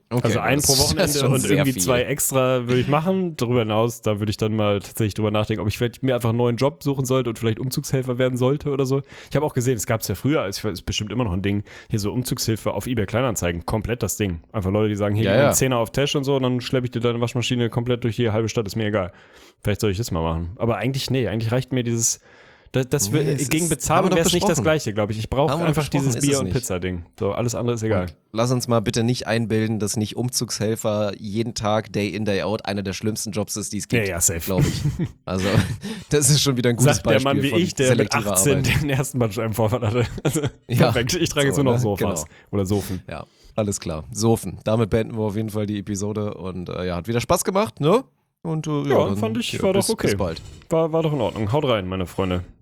Okay, also einen das pro ist- das ist Wochenende schon und sehr irgendwie viel. zwei extra würde ich machen. Darüber hinaus, da würde ich dann mal tatsächlich drüber nachdenken, ob ich vielleicht mir einfach einen neuen Job suchen sollte und vielleicht Umzugshelfer werden sollte oder so. Ich habe auch gesehen, es gab es ja früher, es ist bestimmt immer noch ein Ding, hier so Umzugshilfe auf eBay Kleinanzeigen, komplett das Ding. Einfach Leute, die sagen, hier, Ja, gib mir ja. einen Zehner auf Tash und so und dann schleppe ich dir deine Waschmaschine komplett durch die halbe Stadt, ist mir egal. Vielleicht soll ich das mal machen. Aber eigentlich, nee, eigentlich reicht mir dieses, das, das Nee, will- es gegen ist- Bezahlung haben wir doch wäre es nicht das besprochen. Gleiche, glaube ich. Ich brauche Haben wir doch einfach besprochen, dieses ist es Bier- und nicht. Pizza-Ding. So, alles andere ist egal. Lass uns mal bitte nicht einbilden, dass nicht Umzugshelfer jeden Tag, Day in, Day out, einer der schlimmsten Jobs ist, die es gibt. Ja, ja, safe. Glaube ich. Also, das ist schon wieder ein gutes Sagt der Beispiel Mann wie von ich, der mit selektiver achtzehn Arbeit. den ersten Bandscheibenvorfall hatte. Also, Ja, perfekt. Ich trage jetzt so, nur noch ne? Sofas Genau. oder Sofen. Ja, alles klar. Sofen. Damit beenden wir auf jeden Fall die Episode und äh, ja, hat wieder Spaß gemacht, ne? Und äh, ja, Ja, dann, fand ich, ja, war bis, doch okay. Bis bald. War, war doch in Ordnung. Haut rein, meine Freunde.